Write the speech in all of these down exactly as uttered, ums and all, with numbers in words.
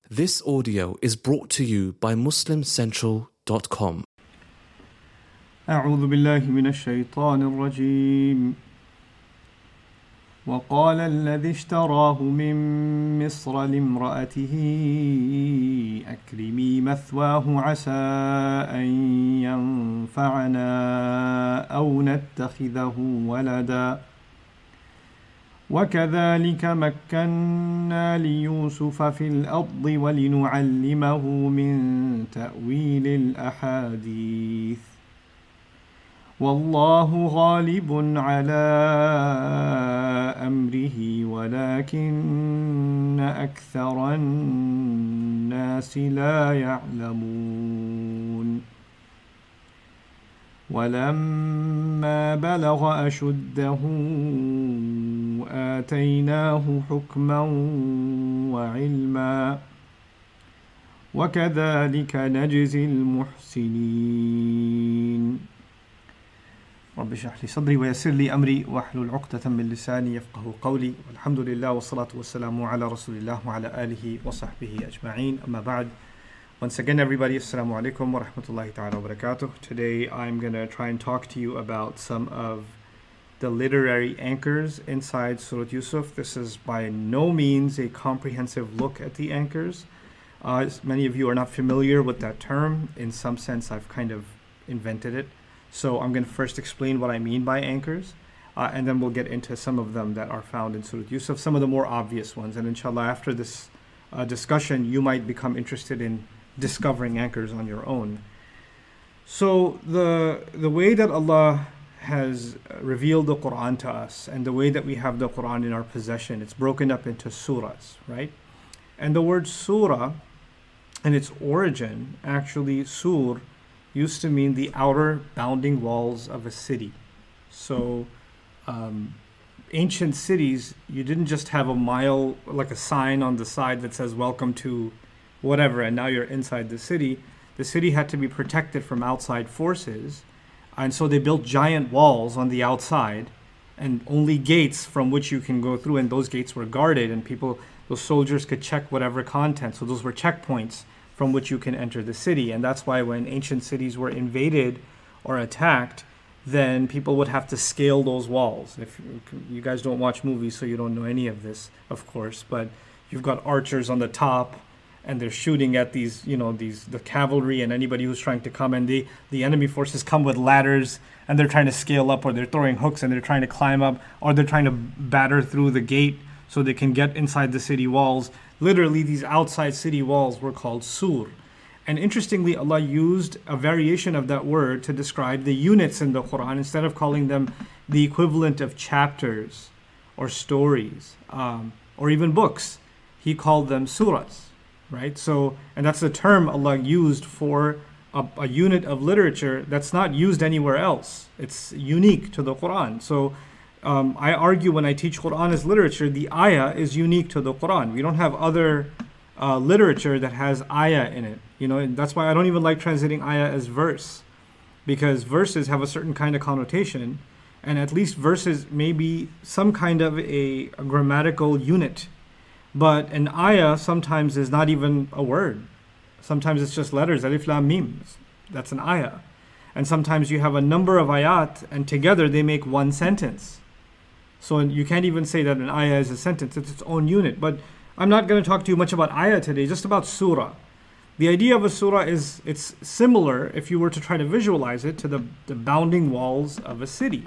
This audio is brought to you by muslim central dot com. أعوذ بالله من الشيطان الرجيم وقال الذي اشتراه من مصر لامرأته أكرمي مثواه عسى أن ينفعنا أو نتخذه ولدا وكذلك مكنا ليوسف في الأرض ولنعلمه من تأويل الأحاديث والله غالب على أمره ولكن أكثر الناس لا يعلمون ولما بلغ أشده آتيناه حكما وعلما وكذلك نجزي المحسنين رب اشرح لي صدري ويسر لي أمري واحلل عقدة من لساني يفقه قولي والحمد لله والصلاة والسلام على رسول الله وعلى آله وصحبه أجمعين أما بعد. Once again, everybody, assalamu alaikum wa rahmatullahi ta'ala wa barakatuh. Today I'm going to try and talk to you about some of the literary anchors inside Surah Yusuf. This is by no means a comprehensive look at the anchors. Uh, many of you are not familiar with that term. In some sense, I've kind of invented it. So I'm going to first explain what I mean by anchors, uh, and then we'll get into some of them that are found in Surah Yusuf, some of the more obvious ones. And inshallah, after this uh, discussion, you might become interested in discovering anchors on your own. So the the way that Allah has revealed the Quran to us and the way that we have the Quran in our possession, it's broken up into surahs, right? And the word surah in its origin, actually sur, used to mean the outer bounding walls of a city. So um, ancient cities, you didn't just have a mile, like a sign on the side that says welcome to whatever, and now you're inside the city. The city had to be protected from outside forces, and so they built giant walls on the outside and only gates from which you can go through, and those gates were guarded, and people, those soldiers could check whatever content. So those were checkpoints from which you can enter the city. And that's why when ancient cities were invaded or attacked, then people would have to scale those walls. If you guys don't watch movies, so you don't know any of this, of course, but you've got archers on the top, and they're shooting at these, you know, these the cavalry and anybody who's trying to come, and the, the enemy forces come with ladders, and they're trying to scale up, or they're throwing hooks and they're trying to climb up, or they're trying to batter through the gate so they can get inside the city walls. Literally, these outside city walls were called sur. And interestingly, Allah used a variation of that word to describe the units in the Quran. Instead of calling them the equivalent of chapters or stories um, or even books, He called them surahs. Right? So, and that's the term Allah used for a, a unit of literature that's not used anywhere else. It's unique to the Quran. So, um, I argue when I teach Quran as literature, the ayah is unique to the Quran. We don't have other uh, literature that has ayah in it. You know, and that's why I don't even like translating ayah as verse, because verses have a certain kind of connotation, and at least verses may be some kind of a, a grammatical unit. But an ayah sometimes is not even a word. Sometimes it's just letters, alif, lam, mim. That's an ayah. And sometimes you have a number of ayat, and together they make one sentence. So you can't even say that an ayah is a sentence. It's its own unit. But I'm not going to talk to you much about ayah today, just about surah. The idea of a surah is, it's similar, if you were to try to visualize it, to the, the bounding walls of a city.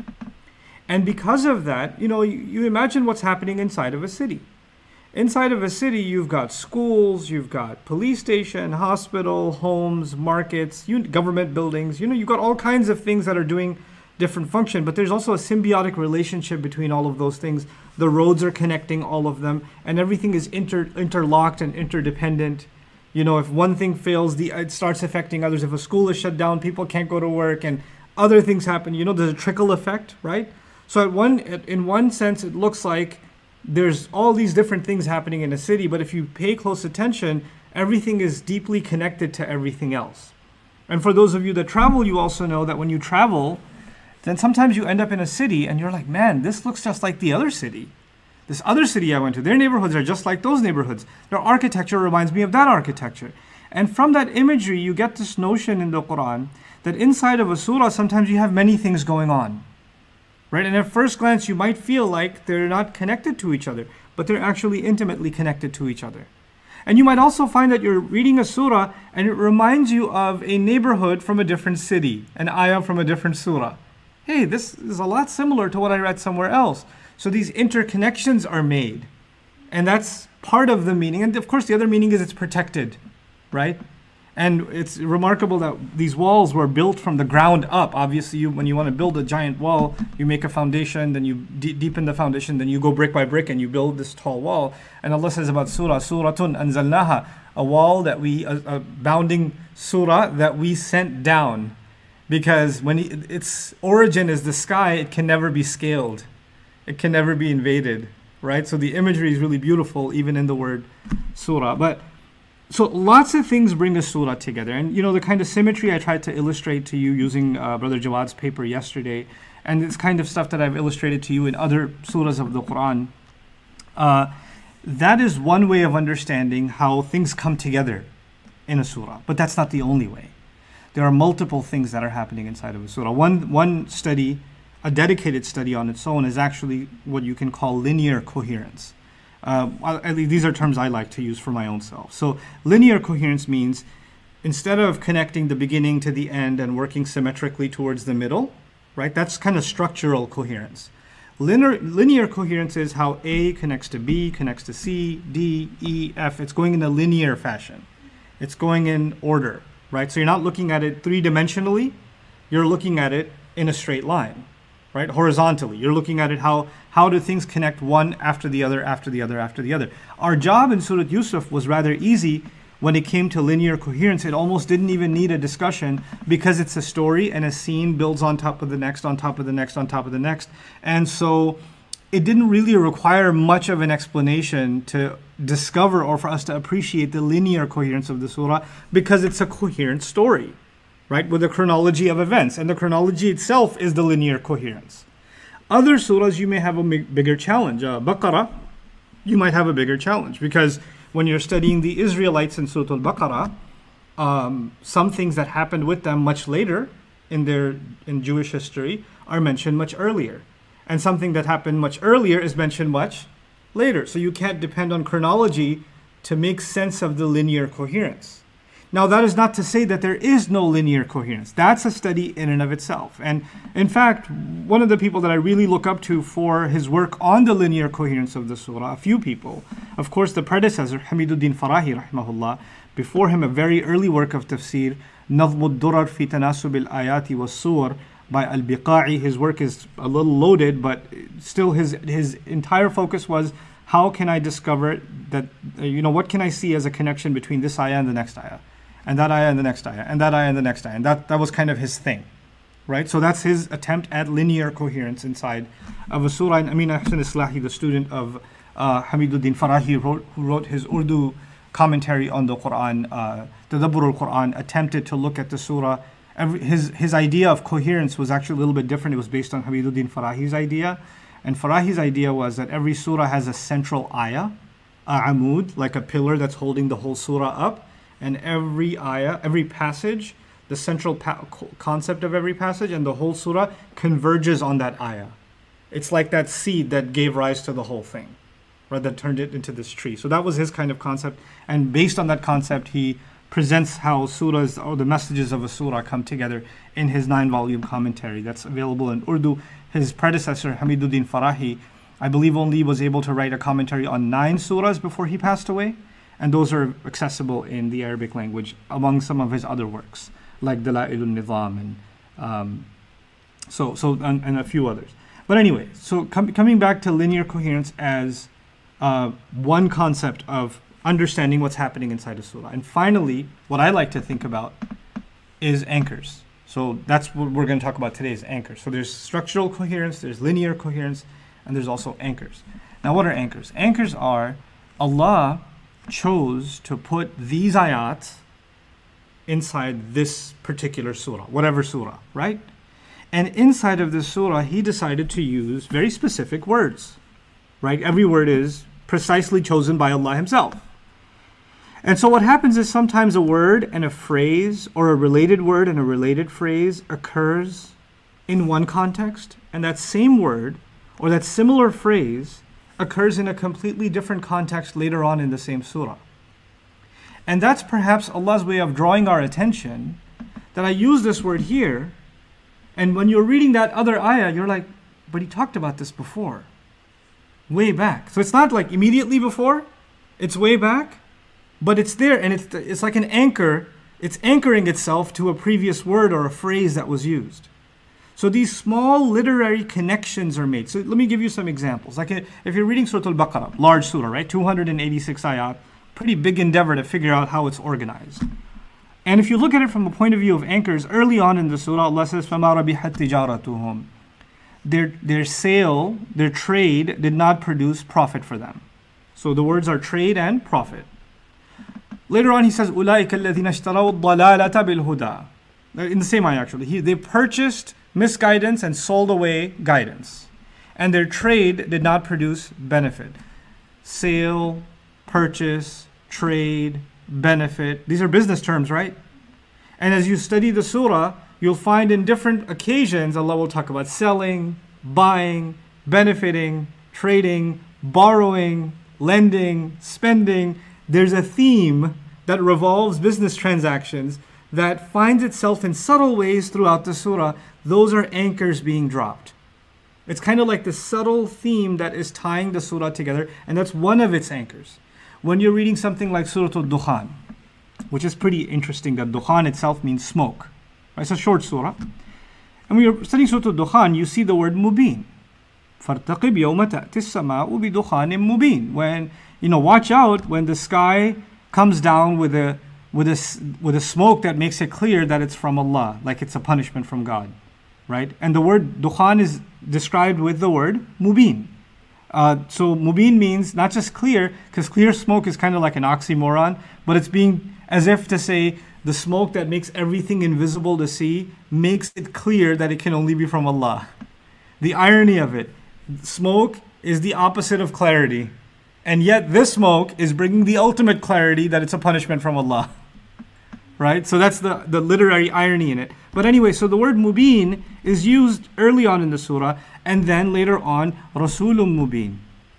And because of that, you know, you, you imagine what's happening inside of a city. Inside of a city, you've got schools, you've got police station, hospital, homes, markets, you, government buildings. You know, you've got all kinds of things that are doing different function, but there's also a symbiotic relationship between all of those things. The roads are connecting all of them, and everything is inter, interlocked and interdependent. You know, if one thing fails, the it starts affecting others. If a school is shut down, people can't go to work, and other things happen. You know, there's a trickle effect, right? So at one, in one sense, it looks like there's all these different things happening in a city, but if you pay close attention, everything is deeply connected to everything else. And for those of you that travel, you also know that when you travel, then sometimes you end up in a city and you're like, man, this looks just like the other city. This other city I went to, their neighborhoods are just like those neighborhoods. Their architecture reminds me of that architecture. And from that imagery, you get this notion in the Quran that inside of a surah, sometimes you have many things going on. Right? And at first glance, you might feel like they're not connected to each other, but they're actually intimately connected to each other. And you might also find that you're reading a surah and it reminds you of a neighborhood from a different city, an ayah from a different surah. Hey, this is a lot similar to what I read somewhere else. So these interconnections are made. And that's part of the meaning. And of course, the other meaning is it's protected, right? And it's remarkable that these walls were built from the ground up. Obviously, you, when you want to build a giant wall, you make a foundation, then you de- deepen the foundation, then you go brick by brick and you build this tall wall. And Allah says about surah, suratun anzalnaha, a wall that we, a, a bounding surah that we sent down. Because when it, its origin is the sky, it can never be scaled. It can never be invaded, right? So the imagery is really beautiful, even in the word surah. But so lots of things bring a surah together. And, you know, the kind of symmetry I tried to illustrate to you using uh, Brother Jawad's paper yesterday, and this kind of stuff that I've illustrated to you in other surahs of the Quran, uh, that is one way of understanding how things come together in a surah. But that's not the only way. There are multiple things that are happening inside of a surah. One, one study, a dedicated study on its own, is actually what you can call linear coherence. Uh, at least these are terms I like to use for my own self. So linear coherence means instead of connecting the beginning to the end and working symmetrically towards the middle, right? That's kind of structural coherence. Linear, linear coherence is how A connects to B, connects to C, D, E, F. It's going in a linear fashion. It's going in order, right? So you're not looking at it three-dimensionally. You're looking at it in a straight line, right? Horizontally. You're looking at it how how do things connect one after the other, after the other, after the other. Our job in Surah Yusuf was rather easy when it came to linear coherence. It almost didn't even need a discussion because it's a story and a scene builds on top of the next, on top of the next, on top of the next. And so it didn't really require much of an explanation to discover or for us to appreciate the linear coherence of the surah because it's a coherent story, right? With a chronology of events. And the chronology itself is the linear coherence. Other surahs, you may have a bigger challenge. Uh, Baqarah, you might have a bigger challenge because when you're studying the Israelites in Surah Al-Baqarah, um, some things that happened with them much later in their in Jewish history are mentioned much earlier. And something that happened much earlier is mentioned much later. So you can't depend on chronology to make sense of the linear coherence. Now, that is not to say that there is no linear coherence. That's a study in and of itself. And in fact, one of the people that I really look up to for his work on the linear coherence of the surah, a few people, of course, the predecessor, Hamiduddin Farahi, rahimahullah, before him, a very early work of tafsir, Nadhmu ad-Durar fi Tanasub al-Ayati was-Suwar by Al-Biqa'i. His work is a little loaded, but still his, his entire focus was, how can I discover that, you know, what can I see as a connection between this ayah and the next ayah? And that ayah and the next ayah, and that ayah and the next ayah. And that, that was kind of his thing, right? So that's his attempt at linear coherence inside of a surah. And Amin Ahsan Islahi, the student of uh, Hamiduddin Farahi, wrote, who wrote his Urdu commentary on the Quran, uh, Tadabbur al-Quran, attempted to look at the surah. Every, his, his idea of coherence was actually a little bit different. It was based on Hamiduddin Farahi's idea. And Farahi's idea was that every surah has a central ayah, a amud, like a pillar that's holding the whole surah up. And every ayah, every passage, the central pa- concept of every passage and the whole surah converges on that ayah. It's like that seed that gave rise to the whole thing, right? That turned it into this tree. So that was his kind of concept. And based on that concept, he presents how surahs or the messages of a surah come together in his nine-volume commentary that's available in Urdu. His predecessor, Hamiduddin Farahi, I believe only was able to write a commentary on nine surahs before he passed away. And those are accessible in the Arabic language among some of his other works, like Dala'ilun Nizam and um, so so and, and a few others. But anyway, so com- coming back to linear coherence as uh, one concept of understanding what's happening inside a surah. And finally, what I like to think about is anchors. So that's what we're going to talk about today is anchors. So there's structural coherence, there's linear coherence, and there's also anchors. Now, what are anchors? Anchors are Allah chose to put these ayat inside this particular surah, whatever surah, right? And inside of this surah, he decided to use very specific words. right? Every word is precisely chosen by Allah Himself. And so what happens is sometimes a word and a phrase, or a related word and a related phrase, occurs in one context, and that same word or that similar phrase occurs in a completely different context later on in the same surah. And that's perhaps Allah's way of drawing our attention that I use this word here, and when you're reading that other ayah, you're like, but He talked about this before, way back. So it's not like immediately before, it's way back, but it's there, and it's it's like an anchor. It's anchoring itself to a previous word or a phrase that was used. So these small literary connections are made. So let me give you some examples. Like if you're reading Surah Al-Baqarah, large surah, right? two hundred eighty-six ayat, pretty big endeavor to figure out how it's organized. And if you look at it from the point of view of anchors, early on in the surah, Allah says, فَمَا رَبِحَتْ تِجَارَتُهُمْ. Their, their sale, their trade did not produce profit for them. So the words are trade and profit. Later on, He says, أُولَٰئِكَ الَّذِينَ اشْتَرَوُا الضَّلَالَةَ بِالْهُدَىٰ. In the same ayah, actually. He, they purchased misguidance and sold away guidance. And their trade did not produce benefit. Sale, purchase, trade, benefit. These are business terms, right? And as you study the surah, you'll find in different occasions, Allah will talk about selling, buying, benefiting, trading, borrowing, lending, spending. There's a theme that revolves business transactions that finds itself in subtle ways throughout the surah. Those are anchors being dropped. It's kind of like the subtle theme that is tying the surah together, and that's one of its anchors. When you're reading something like Surah Al-Dukhan, which is pretty interesting, that Dukhan itself means smoke. Right? It's a short surah. And when you're studying Surah Al-Dukhan, you see the word mubin. فَارْتَقِبْ يَوْمَ تَأْتِ السَّمَاءُ بِدُخَانٍ مُبِينٍ. When, you know, watch out when the sky comes down with a with a, with a smoke that makes it clear that it's from Allah, like it's a punishment from God. Right? And the word Dukhan is described with the word mubin. Uh, so mubin means not just clear, because clear smoke is kind of like an oxymoron, but it's being as if to say the smoke that makes everything invisible to see makes it clear that it can only be from Allah. The irony of it, smoke is the opposite of clarity, and yet this smoke is bringing the ultimate clarity that it's a punishment from Allah. Right? So that's the, the literary irony in it. But anyway, so the word mubin is used early on in the surah, and then later on, Rasulun Mubin.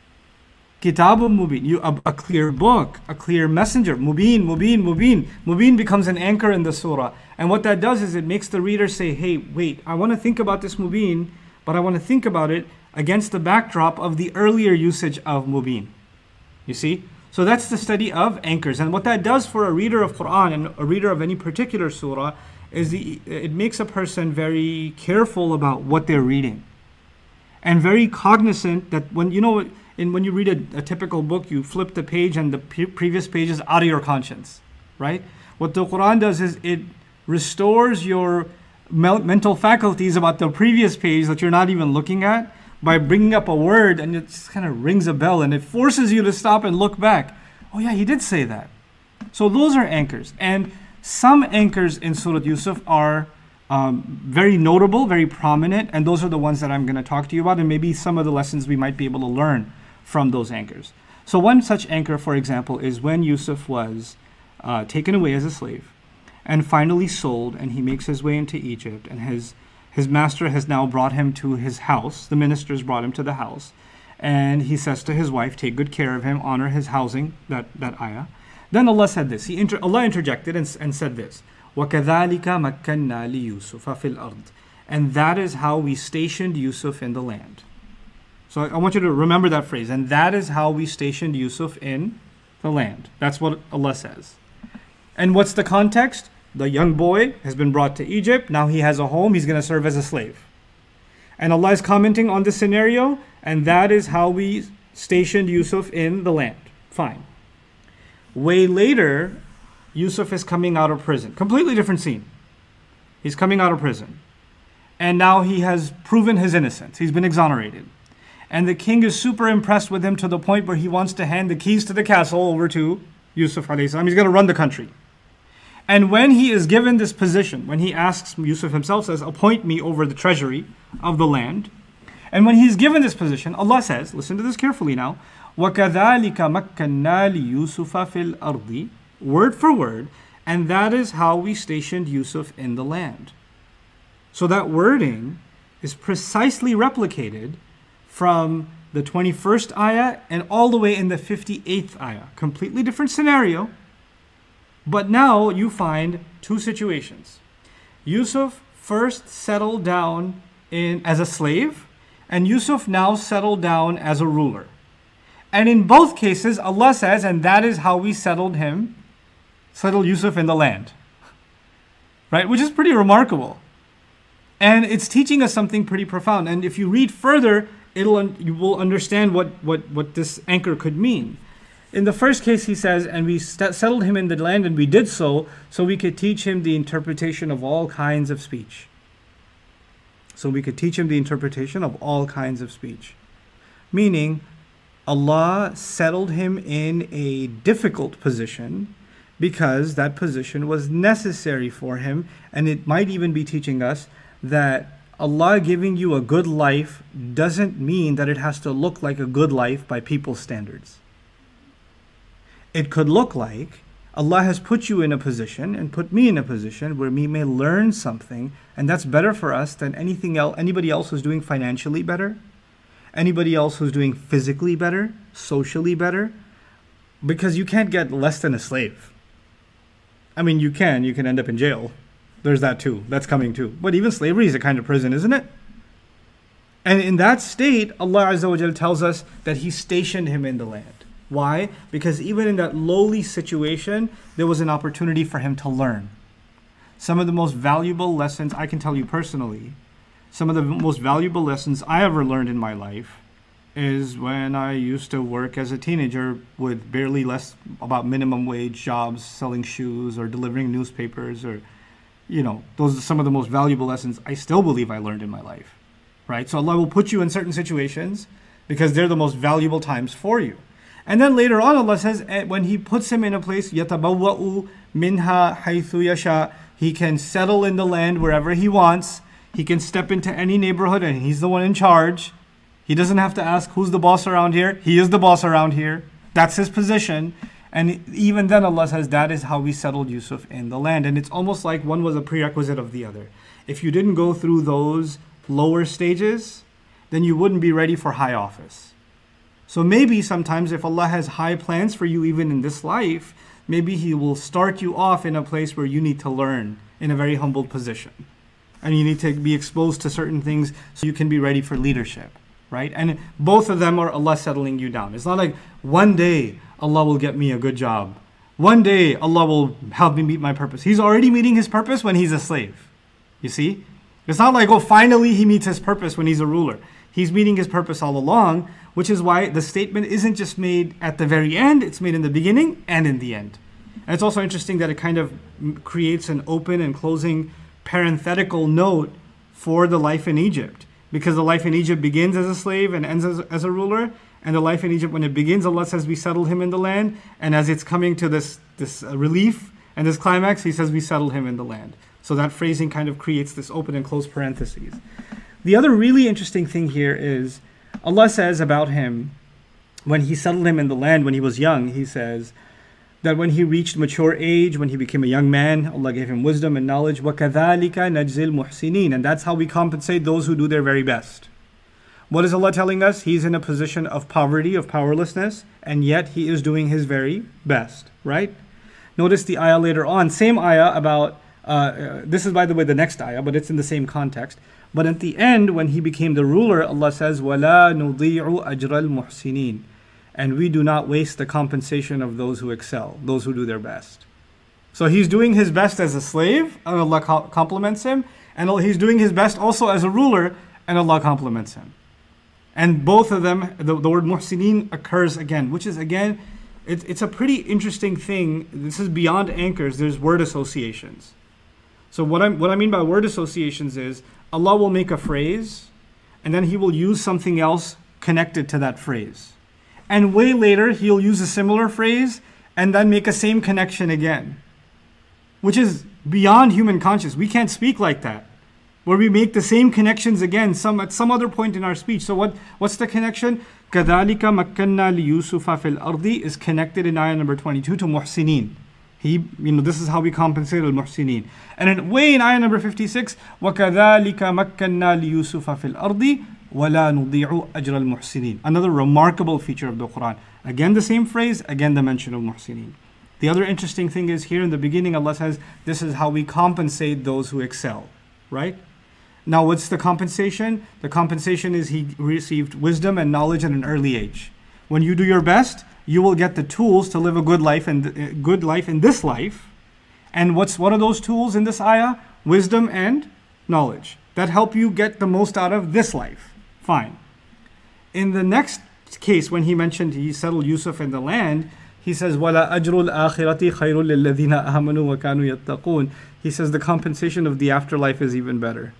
Kitabun Mubin. You, a, a clear book, a clear messenger. Mubin, Mubin, Mubin. Mubin becomes an anchor in the surah. And what that does is it makes the reader say, hey, wait, I want to think about this Mubin, but I want to think about it against the backdrop of the earlier usage of Mubin. You see? So that's the study of anchors. And what that does for a reader of Quran and a reader of any particular surah is the, it makes a person very careful about what they're reading. And very cognizant that when, you know, in, when you read a, a typical book, you flip the page and the pre- previous page is out of your conscience, right? What the Quran does is it restores your me- mental faculties about the previous page that you're not even looking at by bringing up a word, and it just kind of rings a bell and it forces you to stop and look back. Oh yeah, he did say that. So those are anchors. And some anchors in Surah Yusuf are um, very notable, very prominent, and those are the ones that I'm going to talk to you about, and maybe some of the lessons we might be able to learn from those anchors. So one such anchor, for example, is when Yusuf was uh, taken away as a slave and finally sold, and he makes his way into Egypt, and his his master has now brought him to his house. The ministers brought him to the house, and he says to his wife, take good care of him, honor his housing, that, that ayah. Then Allah said this. He inter- Allah interjected and, and said this. وَكَذَلِكَ مَكَّنَّا لِيُوسُفَ فِي الْأَرْضِ. And that is how we stationed Yusuf in the land. So I, I want you to remember that phrase. And that is how we stationed Yusuf in the land. That's what Allah says. And what's the context? The young boy has been brought to Egypt. Now he has a home. He's going to serve as a slave. And Allah is commenting on this scenario. And that is how we stationed Yusuf in the land. Fine. Way later, Yusuf is coming out of prison. Completely different scene. He's coming out of prison. And now he has proven his innocence. He's been exonerated. And the king is super impressed with him to the point where he wants to hand the keys to the castle over to Yusuf alayhi salam. He's going to run the country. And when he is given this position, when he asks, Yusuf himself says, appoint me over the treasury of the land. And when he's given this position, Allah says, listen to this carefully now, وَكَذَلِكَ مَكَّنَّا لِيُوسُفَ فِي الْأَرْضِ, word for word, and that is how we stationed Yusuf in the land. So that wording is precisely replicated from the twenty-first ayah and all the way in the fifty-eighth ayah. Completely different scenario. But now you find two situations. Yusuf first settled down in as a slave, and Yusuf now settled down as a ruler. And in both cases, Allah says, and that is how we settled him, settled Yusuf in the land. Right? Which is pretty remarkable. And it's teaching us something pretty profound. And if you read further, it'll you will understand what, what, what this anchor could mean. In the first case, he says, and we st- settled him in the land, and we did so, so we could teach him the interpretation of all kinds of speech. So we could teach him the interpretation of all kinds of speech. Meaning, Allah settled him in a difficult position because that position was necessary for him. And it might even be teaching us that Allah giving you a good life doesn't mean that it has to look like a good life by people's standards. It could look like Allah has put you in a position and put me in a position where we may learn something, and that's better for us than anything else, anybody else who's doing financially better, anybody else who's doing physically better, socially better, because you can't get less than a slave. I mean, you can, you can end up in jail. There's that too. That's coming too. But even slavery is a kind of prison, isn't it? And in that state, Allah Azza wa Jal tells us that He stationed him in the land. Why? Because even in that lowly situation, there was an opportunity for him to learn. Some of the most valuable lessons, I can tell you personally, some of the most valuable lessons I ever learned in my life is when I used to work as a teenager with barely less, about minimum wage jobs, selling shoes or delivering newspapers, or, you know, those are some of the most valuable lessons I still believe I learned in my life, right? So Allah will put you in certain situations because they're the most valuable times for you. And then later on, Allah says, when He puts him in a place, يَتَبَوَّأُ مِنْهَا حَيْثُ يَشَاءُ, he can settle in the land wherever he wants. He can step into any neighborhood and he's the one in charge. He doesn't have to ask who's the boss around here. He is the boss around here. That's his position. And even then Allah says that is how we settled Yusuf in the land. And it's almost like one was a prerequisite of the other. If you didn't go through those lower stages, then you wouldn't be ready for high office. So maybe sometimes if Allah has high plans for you even in this life, maybe He will start you off in a place where you need to learn in a very humbled position. And you need to be exposed to certain things so you can be ready for leadership, right? And both of them are Allah settling you down. It's not like one day Allah will get me a good job. One day Allah will help me meet my purpose. He's already meeting His purpose when He's a slave. You see? It's not like, oh, finally He meets His purpose when He's a ruler. He's meeting His purpose all along, which is why the statement isn't just made at the very end, it's made in the beginning and in the end. And it's also interesting that it kind of creates an open and closing parenthetical note for the life in Egypt. Because the life in Egypt begins as a slave and ends as, as a ruler. And the life in Egypt, when it begins, Allah says we settled him in the land. And as it's coming to this, this uh, relief and this climax, He says we settled him in the land. So that phrasing kind of creates this open and closed parentheses. The other really interesting thing here is Allah says about him, when He settled him in the land when he was young, He says that when he reached mature age, when he became a young man, Allah gave him wisdom and knowledge. وَكَذَلِكَ نَجْزِي الْمُحْسِنِينَ, and that's how we compensate those who do their very best. What is Allah telling us? He's in a position of poverty, of powerlessness, and yet he is doing his very best, right? Notice the ayah later on, same ayah about, uh, uh, this is by the way the next ayah, but it's in the same context. But at the end, when he became the ruler, Allah says, وَلَا نُضِيعُ أَجْرَ الْمُحْسِنِينَ, and we do not waste the compensation of those who excel, those who do their best. So he's doing his best as a slave, and Allah compliments him, and he's doing his best also as a ruler, and Allah compliments him. And both of them, the, the word muhsinin occurs again, which is again, it's, it's a pretty interesting thing. This is beyond anchors, there's word associations. So what, I'm, what I mean by word associations is, Allah will make a phrase, and then He will use something else connected to that phrase. And way later, He'll use a similar phrase, and then make a same connection again. Which is beyond human conscience. We can't speak like that. where we make the same connections again some at some other point in our speech. So what, what's the connection? كَذَلِكَ مَكَّنَّا لِيُوسُفَ فِي الْأَرْضِ is connected in ayah number twenty-two to muhsinin. He, you know, this is how we compensate al-muhsinin. And in way in ayah number fifty-six, وَكَذَلِكَ مَكَّنَّا لِيُوسُفَ فِي الْأَرْضِ وَلَا نُضِيعُ أَجْرَ الْمُحْسِنِينَ. Another remarkable feature of the Quran. Again the same phrase, again the mention of muhsinin. The other interesting thing is here in the beginning Allah says, this is how we compensate those who excel, right? Now what's the compensation? The compensation is he received wisdom and knowledge at an early age. When you do your best, you will get the tools to live a good life and good life in this life. And what's what are those tools in this ayah? Wisdom and knowledge that help you get the most out of this life. Fine. In the next case, when he mentioned he settled Yusuf in the land, he says, وَلَا أَجْرُ الْآخِرَةِ خَيْرٌ لِلَّذِينَ آمَنُوا وَكَانُوا يَتَّقُونَ. He says the compensation of the afterlife is even better.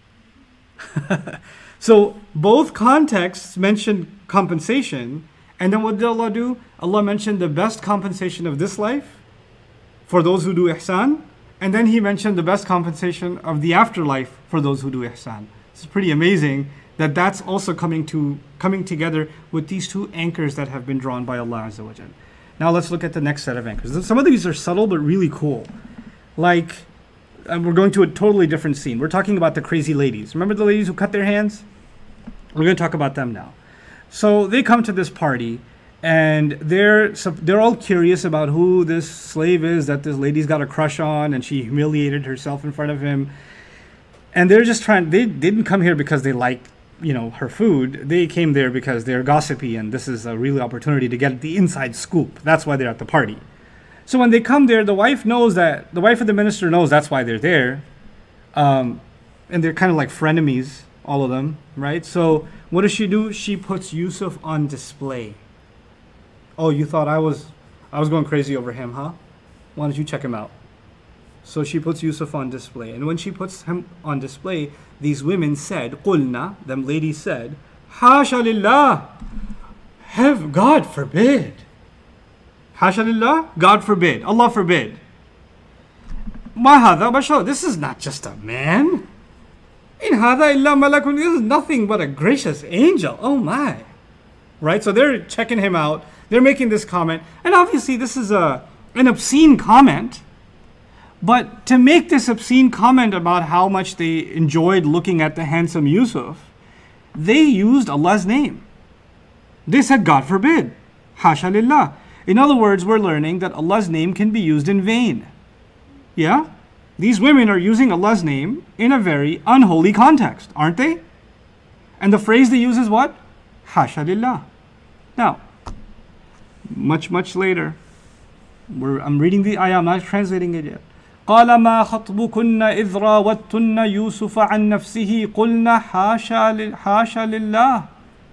So both contexts mention compensation, and then what did Allah do? Allah mentioned the best compensation of this life for those who do ihsan, and then He mentioned the best compensation of the afterlife for those who do ihsan. It's pretty amazing that that's also coming to coming together with these two anchors that have been drawn by Allah Azza wa Jal. Now let's look at the next set of anchors. Some of these are subtle but really cool. Like, and we're going to a totally different scene. We're talking about the crazy ladies. Remember the ladies who cut their hands? We're going to talk about them now. So they come to this party, and they're they're all curious about who this slave is that this lady's got a crush on, and she humiliated herself in front of him. And they're just trying. They didn't come here because they like, you know, her food. They came there because they're gossipy, and this is a real opportunity to get the inside scoop. That's why they're at the party. So when they come there, the wife knows that, the wife of the minister knows that's why they're there. Um, and they're kind of like frenemies, all of them, right? So what does she do? She puts Yusuf on display. Oh, you thought I was, I was going crazy over him, huh? Why don't you check him out? So she puts Yusuf on display. And when she puts him on display, these women said, قُلْنَا, them ladies said, حَاشَ لِلَّهِ, have God forbid. Hasha lillah, God forbid, Allah forbid. Ma hadha bashar, this is not just a man. In hadha illa malakun, this is nothing but a gracious angel. Oh my. Right? So they're checking him out. They're making this comment. And obviously this is a an obscene comment. But to make this obscene comment about how much they enjoyed looking at the handsome Yusuf, they used Allah's name. They said, God forbid. Hasha lillah. In other words, we're learning that Allah's name can be used in vain. Yeah? These women are using Allah's name in a very unholy context, aren't they? And the phrase they use is what? Hasha lillah. Now, much, much later, we're, I'm reading the ayah, I'm not translating it yet. قَالَ مَا خَطْبُكُنَّ إِذْ رَاوَدْتُنَّ يُوسُفَ عَنْ نَفْسِهِ قُلْنَا حَاشَا لِلَّهِ.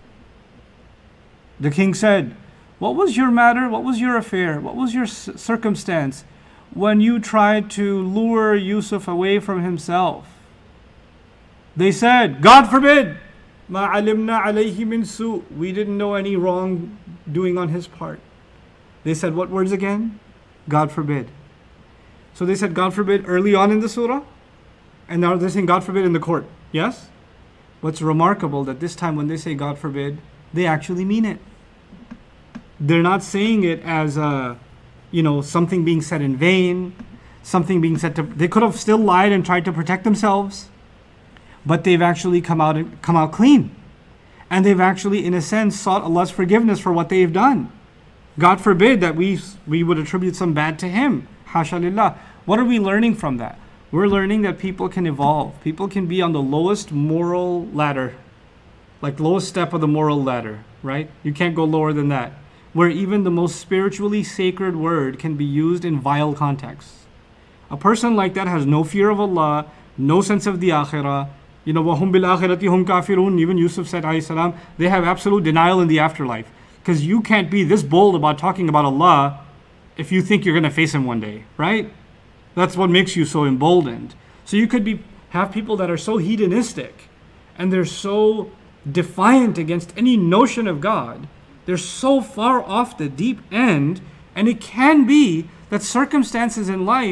The king said, what was your matter? What was your affair? What was your c- circumstance when you tried to lure Yusuf away from himself? They said, God forbid! مَا عَلِمْنَا عَلَيْهِ مِنْ سُوءٍ. We didn't know any wrong doing on his part. They said what words again? God forbid. So they said God forbid early on in the surah, and now they're saying God forbid in the court. Yes? What's remarkable that this time when they say God forbid, they actually mean it. They're not saying it as a, you know, something being said in vain, something being said to, they could have still lied and tried to protect themselves, but they've actually come out and come out clean. And they've actually, in a sense, sought Allah's forgiveness for what they've done. God forbid that we we would attribute some bad to him. Hasha lillah. What are we learning from that? We're learning that people can evolve. People can be on the lowest moral ladder, like lowest step of the moral ladder, right? You can't go lower than that. Where even the most spiritually sacred word can be used in vile contexts. A person like that has no fear of Allah, no sense of the akhirah. You know, وَهُمْ بِالْآخِرَةِ هُمْ كَافِرُونَ. Even Yusuf said, alayhi salam, they have absolute denial in the afterlife. Because you can't be this bold about talking about Allah if you think you're going to face him one day, right? That's what makes you so emboldened. So you could be have people that are so hedonistic and they're so defiant against any notion of God. They're so far off the deep end, and it can be that circumstances in life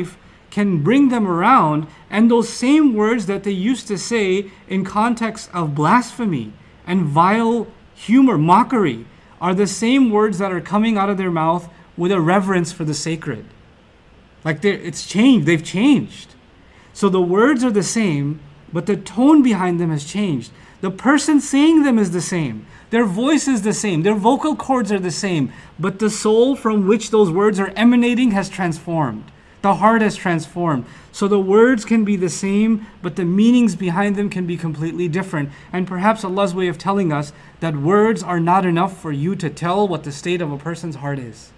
can bring them around, and those same words that they used to say in context of blasphemy and vile humor, mockery, are the same words that are coming out of their mouth with a reverence for the sacred. Like it's changed, they've changed. So the words are the same, but the tone behind them has changed. The person saying them is the same. Their voice is the same. Their vocal cords are the same. But the soul from which those words are emanating has transformed. The heart has transformed. So the words can be the same, but the meanings behind them can be completely different. And perhaps Allah's way of telling us that words are not enough for you to tell what the state of a person's heart is.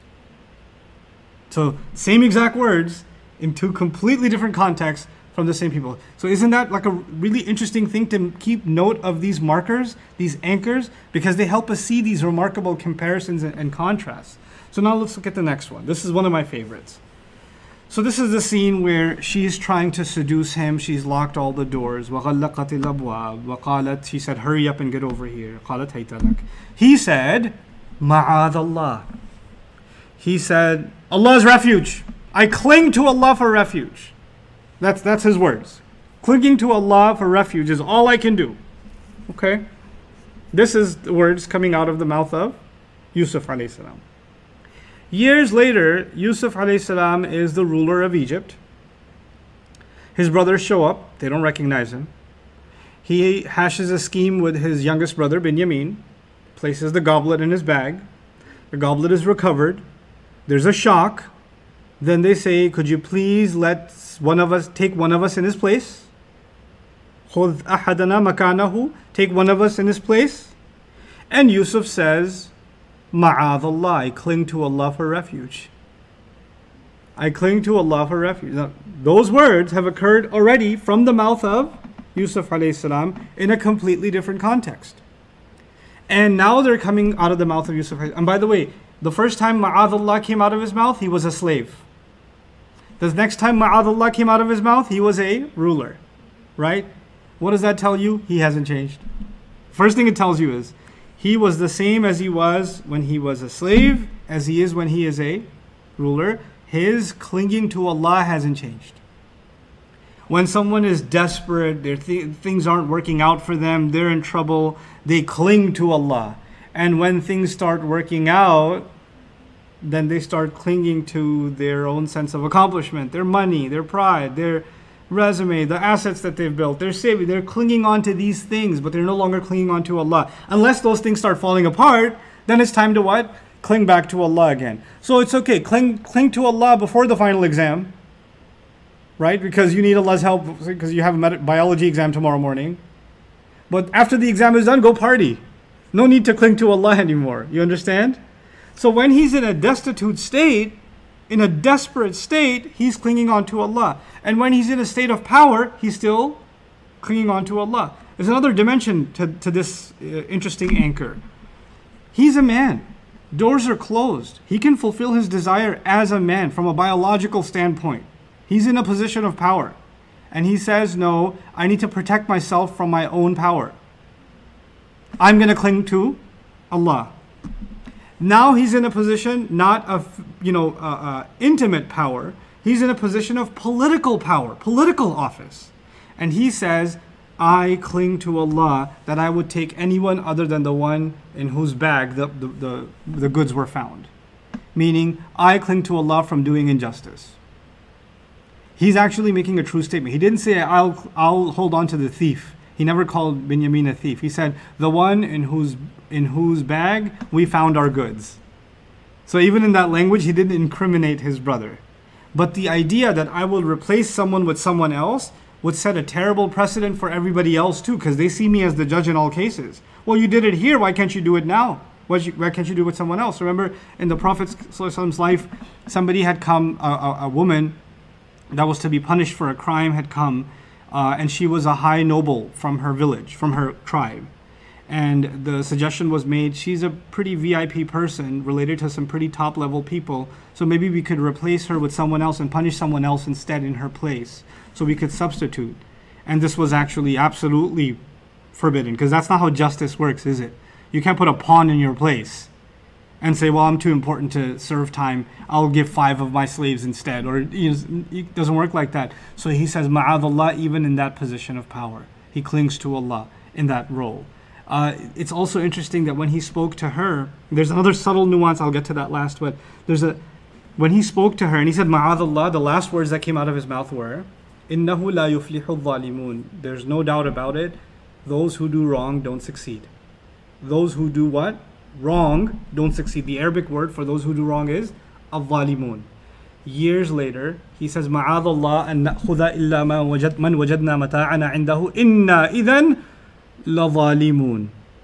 So same exact words in two completely different contexts from the same people. So isn't that like a really interesting thing to keep note of these markers, these anchors, because they help us see these remarkable comparisons and, and contrasts. So now let's look at the next one. This is one of my favorites. So this is the scene where she's trying to seduce him. She's locked all the doors. وَغَلَّقَتِ الْأَبْوَابِ وَقَالَتْ She said, hurry up and get over here. قَالَتْ هَيْتَ لَكَ He said, مَعَاذَ اللَّهِ He said, Allah's refuge. I cling to Allah for refuge. That's that's his words. Clinging to Allah for refuge is all I can do. Okay? This is the words coming out of the mouth of Yusuf alayhi salam. Years later, Yusuf alayhi salam is the ruler of Egypt. His brothers show up. They don't recognize him. He hashes a scheme with his youngest brother, Binyamin, places the goblet in his bag. The goblet is recovered. There's a shock. Then they say, could you please let one of us, take one of us in his place? خُذْ أَحَدَنَا مَكَانَهُ Take one of us in his place. And Yusuf says, مَعَاذَ اللَّهِ I cling to Allah for refuge. I cling to Allah for refuge. Now, those words have occurred already from the mouth of Yusuf alayhi salam in a completely different context. And now they're coming out of the mouth of Yusuf. And by the way, the first time Ma'adh Allah came out of his mouth, he was a slave. The next time Ma'adh Allah came out of his mouth, he was a ruler. Right? What does that tell you? He hasn't changed. First thing it tells you is, he was the same as he was when he was a slave, as he is when he is a ruler. His clinging to Allah hasn't changed. When someone is desperate, their th- things aren't working out for them, they're in trouble, they cling to Allah. And when things start working out, then they start clinging to their own sense of accomplishment, their money, their pride, their resume, the assets that they've built, their saving. They're clinging on to these things, but they're no longer clinging on to Allah. Unless those things start falling apart, then it's time to what? Cling back to Allah again. So it's okay, cling, cling to Allah before the final exam, right? Because you need Allah's help, because you have a med- biology exam tomorrow morning. But after the exam is done, go party. No need to cling to Allah anymore. You understand? So when he's in a destitute state, in a desperate state, he's clinging on to Allah. And when he's in a state of power, he's still clinging on to Allah. There's another dimension to, to this uh, interesting anchor. He's a man. Doors are closed. He can fulfill his desire as a man from a biological standpoint. He's in a position of power. And he says, no, I need to protect myself from my own power. I'm going to cling to Allah. Now he's in a position not of, you know, uh, uh, intimate power. He's in a position of political power, political office. And he says, I cling to Allah that I would take anyone other than the one in whose bag the, the, the, the goods were found. Meaning, I cling to Allah from doing injustice. He's actually making a true statement. He didn't say, I'll, I'll hold on to the thief. He never called Binyamin a thief. He said, the one in whose in whose bag we found our goods. So even in that language, he didn't incriminate his brother. But the idea that I will replace someone with someone else would set a terrible precedent for everybody else too, because they see me as the judge in all cases. Well, you did it here, why can't you do it now? Why can't you do it with someone else? Remember, in the Prophet's life, somebody had come, a, a, a woman that was to be punished for a crime had come, uh, and she was a high noble from her village, from her tribe. And the suggestion was made, she's a pretty V I P person related to some pretty top level people. So maybe we could replace her with someone else and punish someone else instead in her place. So we could substitute. And this was actually absolutely forbidden, because that's not how justice works, is it? You can't put a pawn in your place. and say, well, I'm too important to serve time, I'll give five of my slaves instead. Or you know, it doesn't work like that. So he says, ma'adallah, even in that position of power. He clings to Allah in that role. Uh, it's also interesting that when he spoke to her, there's another subtle nuance, I'll get to that last, but there's a, when he spoke to her and he said, ma'adallah, the last words that came out of his mouth were, innahu la yuflihu al-zalimun. There's no doubt about it. Those who do wrong don't succeed. Those who do what? Wrong don't succeed. The Arabic word for those who do wrong is al-zalimun. Years later, he says, ma'adallah an na'khudha illa man wajadna mata'ana indahu inna idhan la zalimun.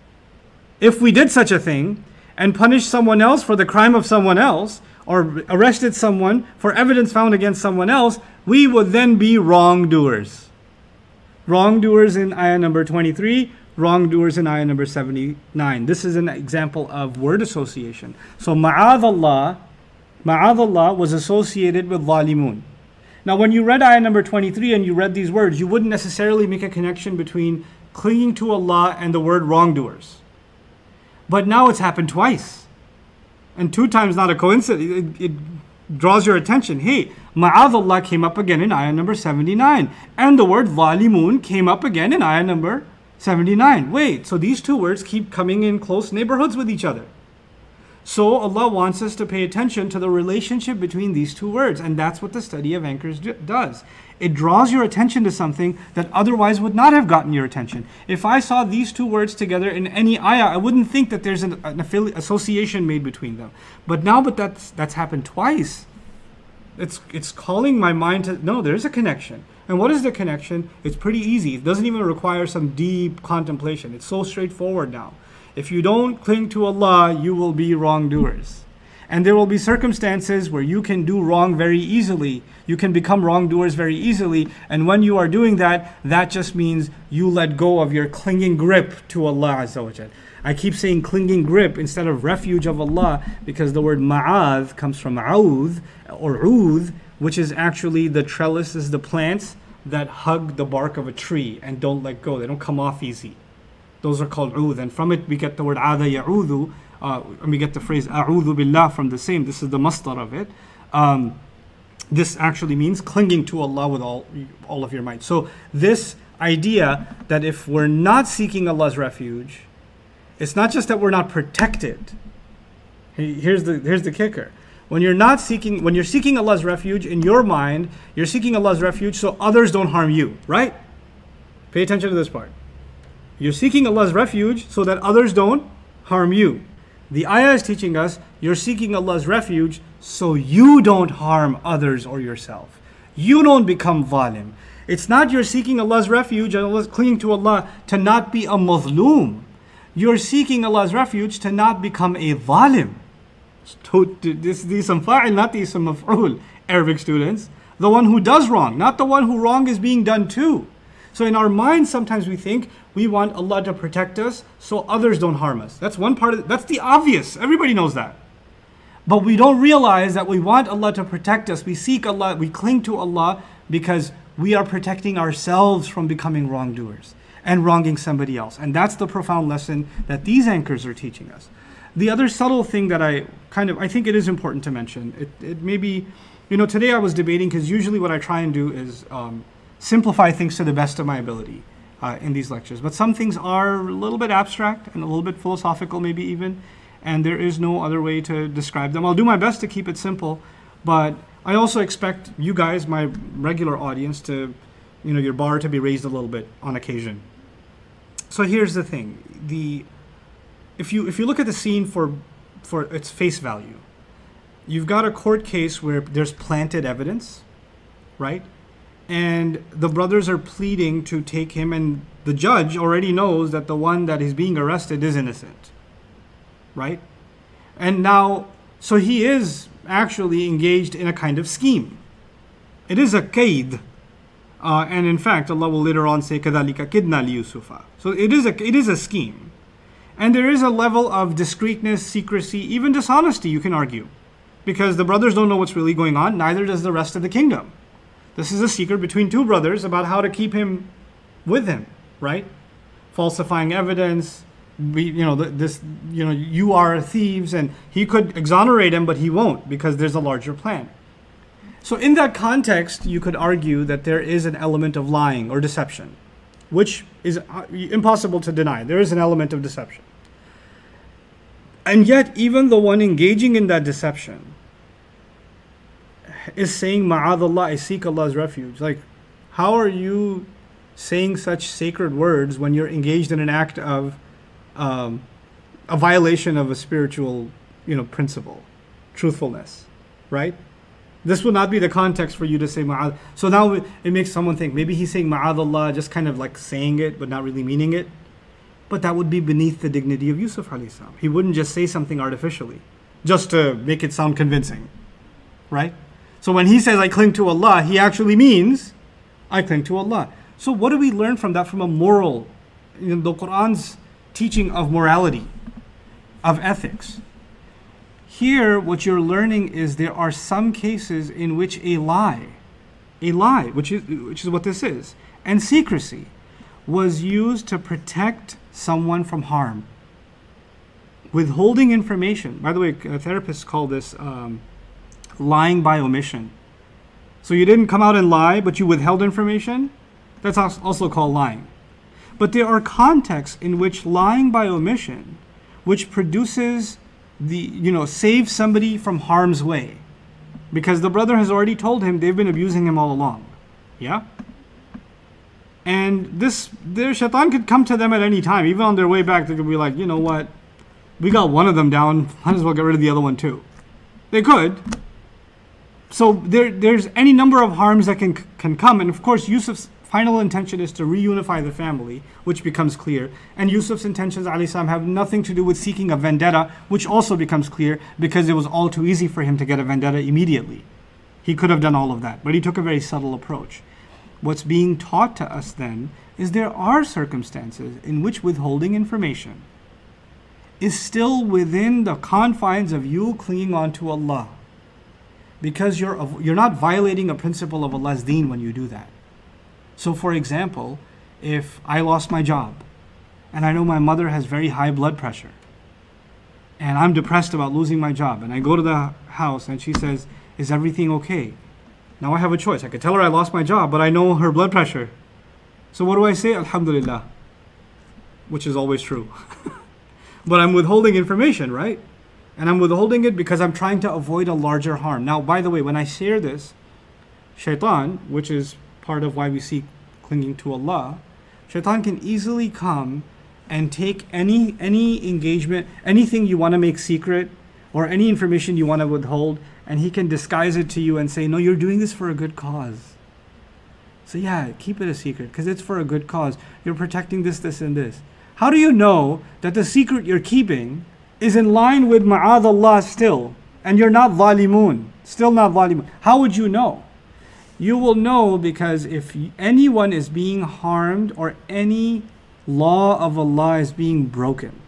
If we did such a thing and punished someone else for the crime of someone else, or arrested someone for evidence found against someone else, we would then be wrongdoers. Wrongdoers in ayah number twenty-three, wrongdoers in ayah number seventy-nine. This is an example of word association. So ma'adallah, ma'adallah was associated with zalimun. Now when you read ayah number twenty-three and you read these words, you wouldn't necessarily make a connection between clinging to Allah and the word wrongdoers. But now it's happened twice. And two times not a coincidence. It, it draws your attention. Hey, ma'adallah came up again in ayah number seventy-nine. And the word zalimun came up again in ayah number seventy-nine. Wait, so these two words keep coming in close neighborhoods with each other. So Allah wants us to pay attention to the relationship between these two words. And that's what the study of anchors do, does. It draws your attention to something that otherwise would not have gotten your attention. If I saw these two words together in any ayah, I wouldn't think that there's an, an affili- association made between them. But now that that's, that's happened twice, it's, it's calling my mind to, no, there's a connection. And what is the connection? It's pretty easy. It doesn't even require some deep contemplation. It's so straightforward now. If you don't cling to Allah, you will be wrongdoers. And there will be circumstances where you can do wrong very easily. You can become wrongdoers very easily. And when you are doing that, that just means you let go of your clinging grip to Allah Azza wa Jal. I keep saying clinging grip instead of refuge of Allah because the word ma'adh comes from a'udh or udh, which is actually the trellises, the plants that hug the bark of a tree and don't let go. They don't come off easy. Those are called udh. And from it we get the word adha ya'udhu. Uh, and we get the phrase a'udhu billah from the same. This is the masdar of it. Um, this actually means clinging to Allah with all, all of your might. So this idea that if we're not seeking Allah's refuge, it's not just that we're not protected. Here's the, here's the kicker. When you're not seeking, when you're seeking Allah's refuge, in your mind, you're seeking Allah's refuge so others don't harm you, right? Pay attention to this part. You're seeking Allah's refuge so that others don't harm you. The ayah is teaching us you're seeking Allah's refuge so you don't harm others or yourself. You don't become zalim. It's not you're seeking Allah's refuge and Allah's clinging to Allah to not be a mazloom. You're seeking Allah's refuge to not become a zalim. This is ism fa'il, not the ism maf'ul, Arabic students. The one who does wrong, not the one who wrong is being done to. So in our minds, sometimes we think we want Allah to protect us so others don't harm us. That's one part of it. That's the obvious. Everybody knows that. But we don't realize that we want Allah to protect us. We seek Allah, we cling to Allah because we are protecting ourselves from becoming wrongdoers and wronging somebody else. And that's the profound lesson that these anchors are teaching us. The other subtle thing that I kind of, I think it is important to mention, it, it may be, you know, today I was debating because usually what I try and do is um, simplify things to the best of my ability. Uh, in these lectures. But some things are a little bit abstract and a little bit philosophical maybe even, and there is no other way to describe them. I'll do my best to keep it simple, but I also expect you guys, my regular audience, to, you know, your bar to be raised a little bit on occasion. So here's the thing. The if you if you look at the scene for for its face value, you've got a court case where there's planted evidence, right? And the brothers are pleading to take him, and the judge already knows that the one that is being arrested is innocent, right? And now, so he is actually engaged in a kind of scheme. It is a kaid. Uh, and in fact, Allah will later on say, كَذَلِكَ كِدْنَا لِيُوسُفَ. So it is a it is a scheme. And there is a level of discreetness, secrecy, even dishonesty, you can argue. Because the brothers don't know what's really going on, neither does the rest of the kingdom. This is a secret between two brothers about how to keep him with him, right? Falsifying evidence, we, you know, this, you know, you are thieves, and he could exonerate him, but he won't because there's a larger plan. So in that context, you could argue that there is an element of lying or deception, which is impossible to deny. There is an element of deception. And yet, even the one engaging in that deception is saying, Ma'adallah, I seek Allah's refuge. Like, how are you saying such sacred words when you're engaged in an act of um, a violation of a spiritual, you know, principle, truthfulness, right? This would not be the context for you to say Ma'ad. So now it makes someone think maybe he's saying Ma'adallah, just kind of like saying it but not really meaning it. But that would be beneath the dignity of Yusuf alayhi salam. He wouldn't just say something artificially just to make it sound convincing, right? So when he says I cling to Allah, he actually means I cling to Allah. So what do we learn from that, from a moral, you know, the Quran's teaching of morality, of ethics? Here, what you're learning is there are some cases in which a lie, a lie, which is which is what this is, and secrecy was used to protect someone from harm. Withholding information. By the way, therapists call this um, lying by omission. So you didn't come out and lie, but you withheld information. That's also called lying. But there are contexts in which lying by omission, which produces the, you know, saves somebody from harm's way. Because the brother has already told him they've been abusing him all along. Yeah? And this, their shaitan could come to them at any time. Even on their way back, they could be like, you know what? We got one of them down. Might as well get rid of the other one too. They could. So there, there's any number of harms that can can come. And of course, Yusuf's final intention is to reunify the family, which becomes clear. And Yusuf's intentions, alayhi salam, have nothing to do with seeking a vendetta, which also becomes clear because it was all too easy for him to get a vendetta immediately. He could have done all of that, but he took a very subtle approach. What's being taught to us then is there are circumstances in which withholding information is still within the confines of you clinging on to Allah. Because you're you're not violating a principle of Allah's deen when you do that. So for example, if I lost my job and I know my mother has very high blood pressure and I'm depressed about losing my job, and I go to the house and she says, is everything okay? Now I have a choice. I could tell her I lost my job, but I know her blood pressure. So what do I say? Alhamdulillah. Which is always true. But I'm withholding information, right? And I'm withholding it because I'm trying to avoid a larger harm. Now, by the way, when I share this, shaitan, which is part of why we seek clinging to Allah, shaitan can easily come and take any any engagement, anything you want to make secret, or any information you want to withhold, and he can disguise it to you and say, no, you're doing this for a good cause. So yeah, keep it a secret because it's for a good cause. You're protecting this, this, and this. How do you know that the secret you're keeping is in line with ma'adallah still, and you're not zalimun, still not zalimun? How would you know? You will know because if anyone is being harmed or any law of Allah is being broken,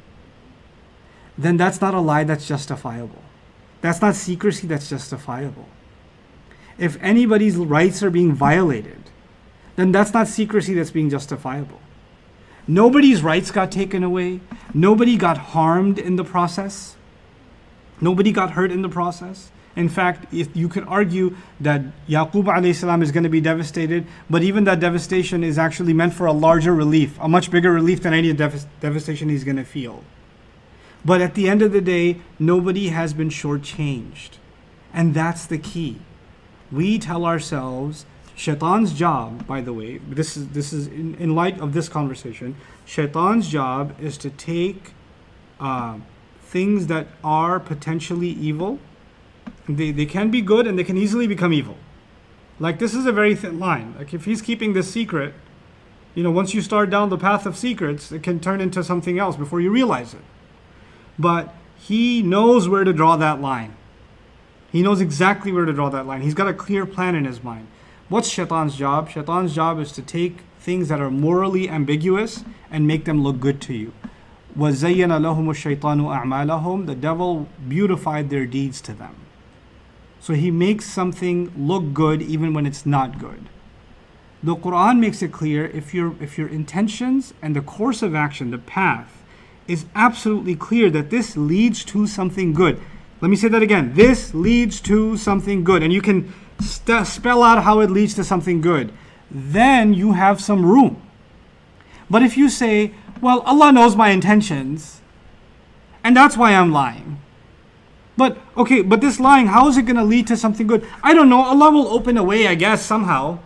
then that's not a lie that's justifiable. That's not secrecy that's justifiable. If anybody's rights are being violated, then that's not secrecy that's being justifiable. Nobody's rights got taken away. Nobody got harmed in the process. Nobody got hurt in the process. In fact, if you could argue that Yaqub alayhi salam is going to be devastated, but even that devastation is actually meant for a larger relief, a much bigger relief than any dev- devastation he's going to feel. But at the end of the day, nobody has been shortchanged. And that's the key. We tell ourselves, shaitan's job, by the way, this is this is in, in light of this conversation, shaitan's job is to take uh, things that are potentially evil. They, they can be good and they can easily become evil. Like this is a very thin line. Like if he's keeping this secret, you know, once you start down the path of secrets, it can turn into something else before you realize it. But he knows where to draw that line. He knows exactly where to draw that line. He's got a clear plan in his mind. What's shaitan's job? Shaitan's job is to take things that are morally ambiguous and make them look good to you. وَزَيَّنَ لَهُمُ الشَّيْطَانُ أَعْمَالَهُم. The devil beautified their deeds to them. So he makes something look good even when it's not good. The Quran makes it clear if your if your intentions and the course of action, the path, is absolutely clear that this leads to something good. Let me say that again. This leads to something good. And you can st- spell out how it leads to something good. Then you have some room. But if you say, well, Allah knows my intentions, and that's why I'm lying. But, okay, but this lying, how is it going to lead to something good? I don't know. Allah will open a way, I guess, somehow.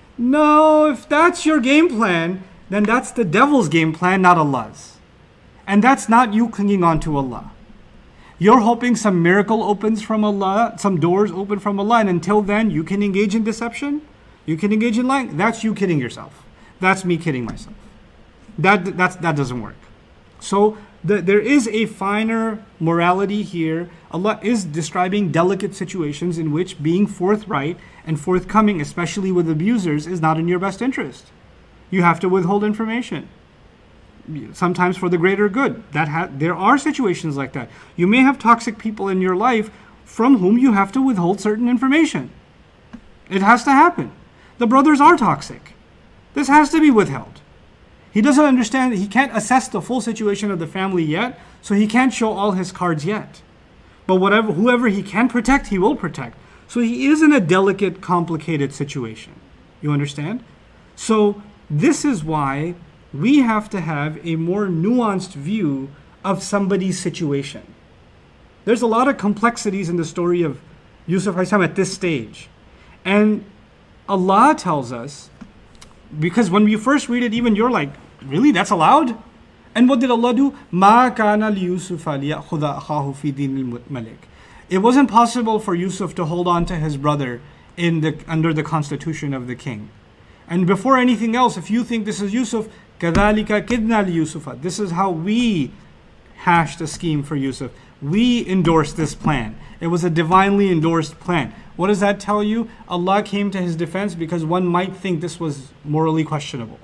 No, if that's your game plan, then that's the devil's game plan, not Allah's. And that's not you clinging on to Allah. You're hoping some miracle opens from Allah, some doors open from Allah, and until then, you can engage in deception, you can engage in lying. That's you kidding yourself. That's me kidding myself. That, that's, that doesn't work. So the, there is a finer morality here. Allah is describing delicate situations in which being forthright and forthcoming, especially with abusers, is not in your best interest. You have to withhold information, sometimes for the greater good. That ha- there are situations like that. You may have toxic people in your life from whom you have to withhold certain information. It has to happen. The brothers are toxic. This has to be withheld. He doesn't understand, he can't assess the full situation of the family yet, so he can't show all his cards yet. But whatever, whoever he can protect, he will protect. So he is in a delicate, complicated situation. You understand? So this is why we have to have a more nuanced view of somebody's situation. There's a lot of complexities in the story of Yusuf alayhi salam at this stage. And Allah tells us, because when we first read it, even you're like, really, that's allowed? And what did Allah do? مَا كَانَ لِيُوسُفَ لِيَأْخُذَ أَخَاهُ فِي دِينِ الْمَلِكِ. It wasn't possible for Yusuf to hold on to his brother in the under the constitution of the king. And before anything else, if you think this is Yusuf, كَذَلِكَ كِدْنَا لِيُوسُفَ. This is how we hashed a scheme for Yusuf. We endorsed this plan. It was a divinely endorsed plan. What does that tell you? Allah came to his defense because one might think this was morally questionable.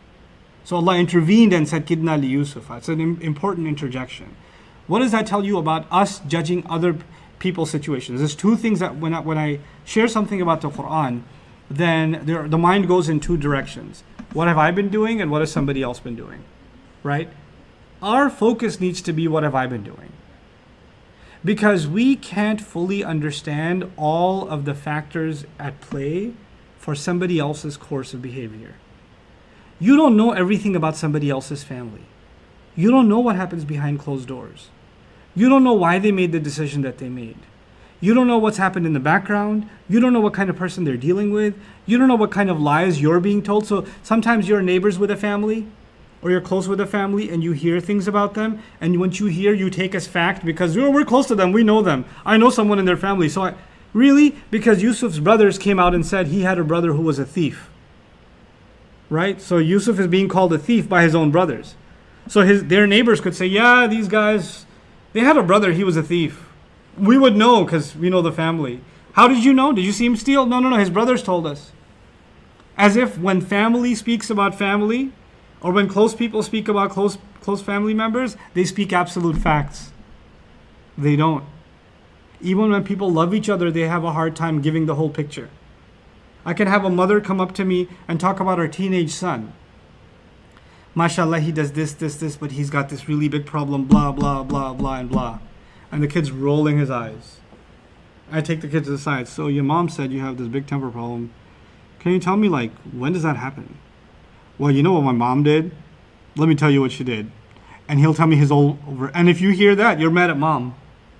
So Allah intervened and said, Kidna li Yusuf. It's an important interjection. What does that tell you about us judging other people's situations? There's two things that when I, when I share something about the Quran, then there, the mind goes in two directions. What have I been doing and what has somebody else been doing? Right? Our focus needs to be what have I been doing? Because we can't fully understand all of the factors at play for somebody else's course of behavior. You don't know everything about somebody else's family. You don't know what happens behind closed doors. You don't know why they made the decision that they made. You don't know what's happened in the background. You don't know what kind of person they're dealing with. You don't know what kind of lies you're being told. So sometimes you're neighbors with a family, or you're close with a family and you hear things about them, and once you hear, you take as fact because oh, we're close to them, we know them. I know someone in their family. So I, really? Because Yusuf's brothers came out and said he had a brother who was a thief. Right? So Yusuf is being called a thief by his own brothers. So his their neighbors could say, yeah, these guys, they had a brother, he was a thief. We would know because we know the family. How did you know? Did you see him steal? No, no, no, his brothers told us. As if when family speaks about family, or when close people speak about close close family members, they speak absolute facts. They don't. Even when people love each other, they have a hard time giving the whole picture. I can have a mother come up to me and talk about her teenage son. MashaAllah, he does this, this, this, but he's got this really big problem, blah, blah, blah, blah, and blah. And the kid's rolling his eyes. I take the kid to the side. So your mom said you have this big temper problem. Can you tell me, like, when does that happen? Well, you know what my mom did? Let me tell you what she did. And he'll tell me his old over. And if you hear that, you're mad at mom.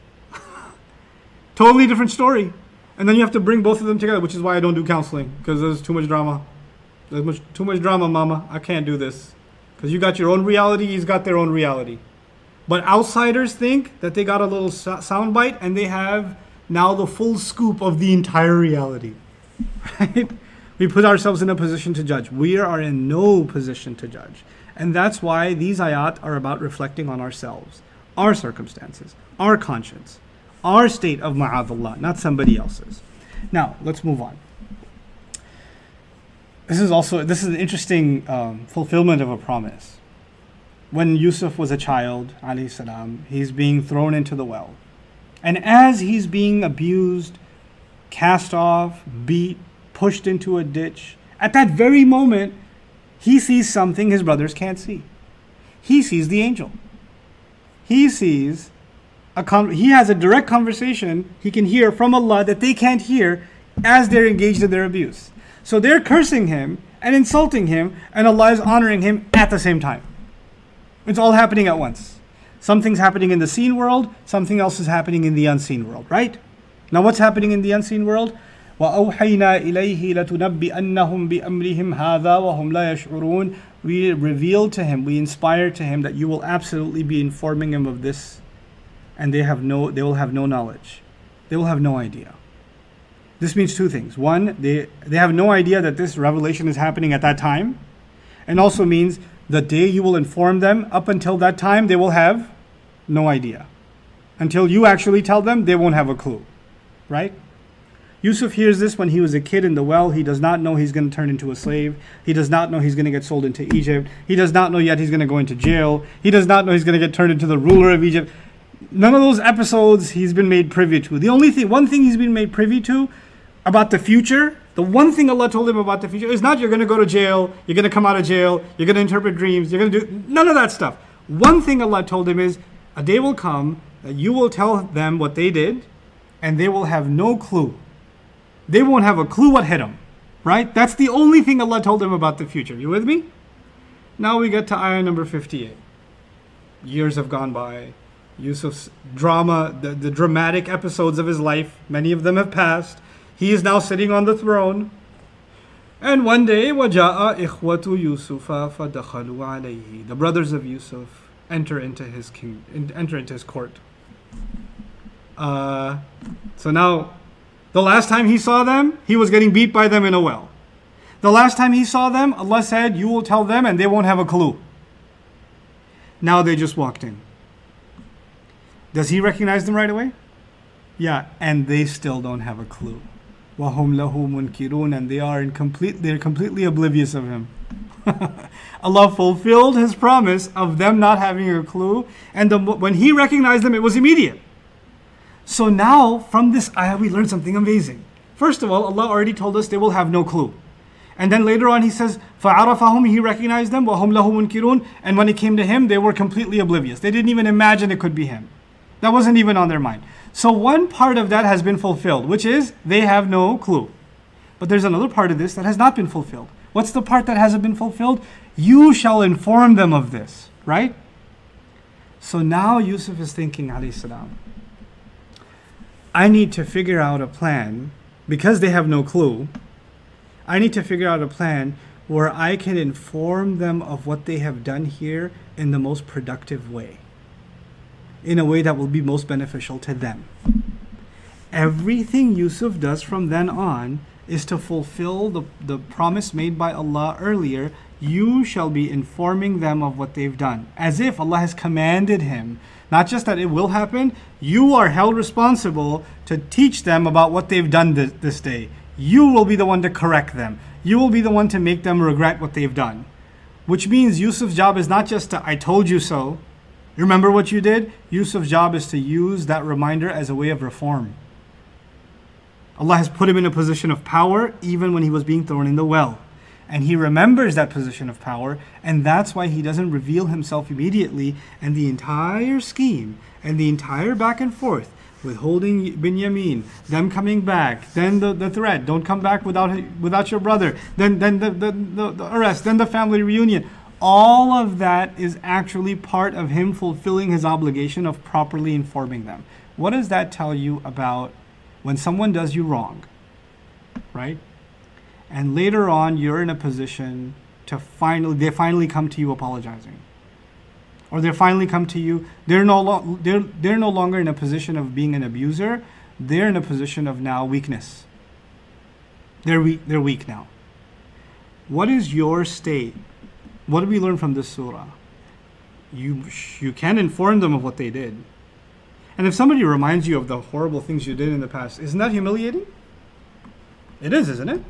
Totally different story. And then you have to bring both of them together, which is why I don't do counseling, because there's too much drama. There's much, too much drama, mama. I can't do this. Because you got your own reality, he's got their own reality. But outsiders think that they got a little soundbite and they have now the full scoop of the entire reality. Right? We put ourselves in a position to judge. We are in no position to judge. And that's why these ayat are about reflecting on ourselves, our circumstances, our conscience, our state of ma'adallah, not somebody else's. Now, let's move on. This is also, this is an interesting um, fulfillment of a promise. When Yusuf was a child, alayhi salam, he's being thrown into the well. And as he's being abused, cast off, beat, pushed into a ditch, at that very moment, he sees something his brothers can't see. He sees the angel. he sees a con- he has a direct conversation he can hear from Allah that they can't hear as they're engaged in their abuse. So they're cursing him and insulting him, and Allah is honoring him at the same time. It's all happening at once. Something's happening in the seen world, something else is happening in the unseen world, right? Now what's happening in the unseen world? وَأَوْحَيْنَا إِلَيْهِ لَتُنَبِّئَنَّهُمْ بِأَمْرِهِمْ هَذَا وَهُمْ لَا يَشْعُرُونَ. We revealed to him, we inspired to him that you will absolutely be informing him of this, and they have no, they will have no knowledge. They will have no idea. This means two things. One, they, they have no idea that this revelation is happening at that time, and also means the day you will inform them, up until that time, they will have no idea. Until you actually tell them, they won't have a clue, right? Yusuf hears this when he was a kid in the well. He does not know he's going to turn into a slave. He does not know he's going to get sold into Egypt. He does not know yet he's going to go into jail. He does not know he's going to get turned into the ruler of Egypt. None of those episodes he's been made privy to. The only thing, one thing he's been made privy to about the future, the one thing Allah told him about the future is not you're going to go to jail, you're going to come out of jail, you're going to interpret dreams, you're going to do none of that stuff. One thing Allah told him is a day will come that you will tell them what they did, and they will have no clue. They won't have a clue what hit them, right? That's the only thing Allah told him about the future. You with me? Now we get to ayah number fifty-eight. Years have gone by. Yusuf's drama, the, the dramatic episodes of his life, many of them have passed. He is now sitting on the throne. And one day, وَجَاءَ إِخْوَةُ يُوسُفَ فَدَخَلُوا عَلَيْهِ. The brothers of Yusuf enter into his king, enter into his court. Uh, so now, the last time he saw them, he was getting beat by them in a well. The last time he saw them, Allah said, you will tell them and they won't have a clue. Now they just walked in. Does he recognize them right away? Yeah, and they still don't have a clue. وَهُمْ لَهُ مُنْكِرُونَ. And they are in complete, they're completely oblivious of him. Allah fulfilled his promise of them not having a clue, and the, when he recognized them, it was immediate. So now, from this ayah, we learn something amazing. First of all, Allah already told us they will have no clue. And then later on, He says, فَعَرَفَهُمْ. He recognized them, وَهُمْ لَهُ مُنْكِرُونَ. And when it came to him, they were completely oblivious. They didn't even imagine it could be him. That wasn't even on their mind. So one part of that has been fulfilled, which is they have no clue. But there's another part of this that has not been fulfilled. What's the part that hasn't been fulfilled? You shall inform them of this, right? So now Yusuf is thinking, alayhi salam, I need to figure out a plan, because they have no clue, I need to figure out a plan where I can inform them of what they have done here in the most productive way, in a way that will be most beneficial to them. Everything Yusuf does from then on is to fulfill the, the promise made by Allah earlier. You shall be informing them of what they've done, as if Allah has commanded him. Not just that it will happen, you are held responsible to teach them about what they've done this, this day. You will be the one to correct them. You will be the one to make them regret what they've done. Which means Yusuf's job is not just to, I told you so. Remember what you did? Yusuf's job is to use that reminder as a way of reform. Allah has put him in a position of power even when he was being thrown in the well. And he remembers that position of power, and that's why he doesn't reveal himself immediately. And the entire scheme and the entire back and forth with holding Binyamin, them coming back, then the, the threat, don't come back without without your brother, then then the, the, the, the arrest, then the family reunion. All of that is actually part of him fulfilling his obligation of properly informing them. What does that tell you about when someone does you wrong, right? And later on, you're in a position to finally, they finally come to you apologizing. Or they finally come to you, they're no, lo- they're, they're no longer in a position of being an abuser, they're in a position of now weakness. They're weak, they're weak now. What is your state? What do we learn from this surah? You, you can inform them of what they did. And if somebody reminds you of the horrible things you did in the past, isn't that humiliating? It is, isn't it?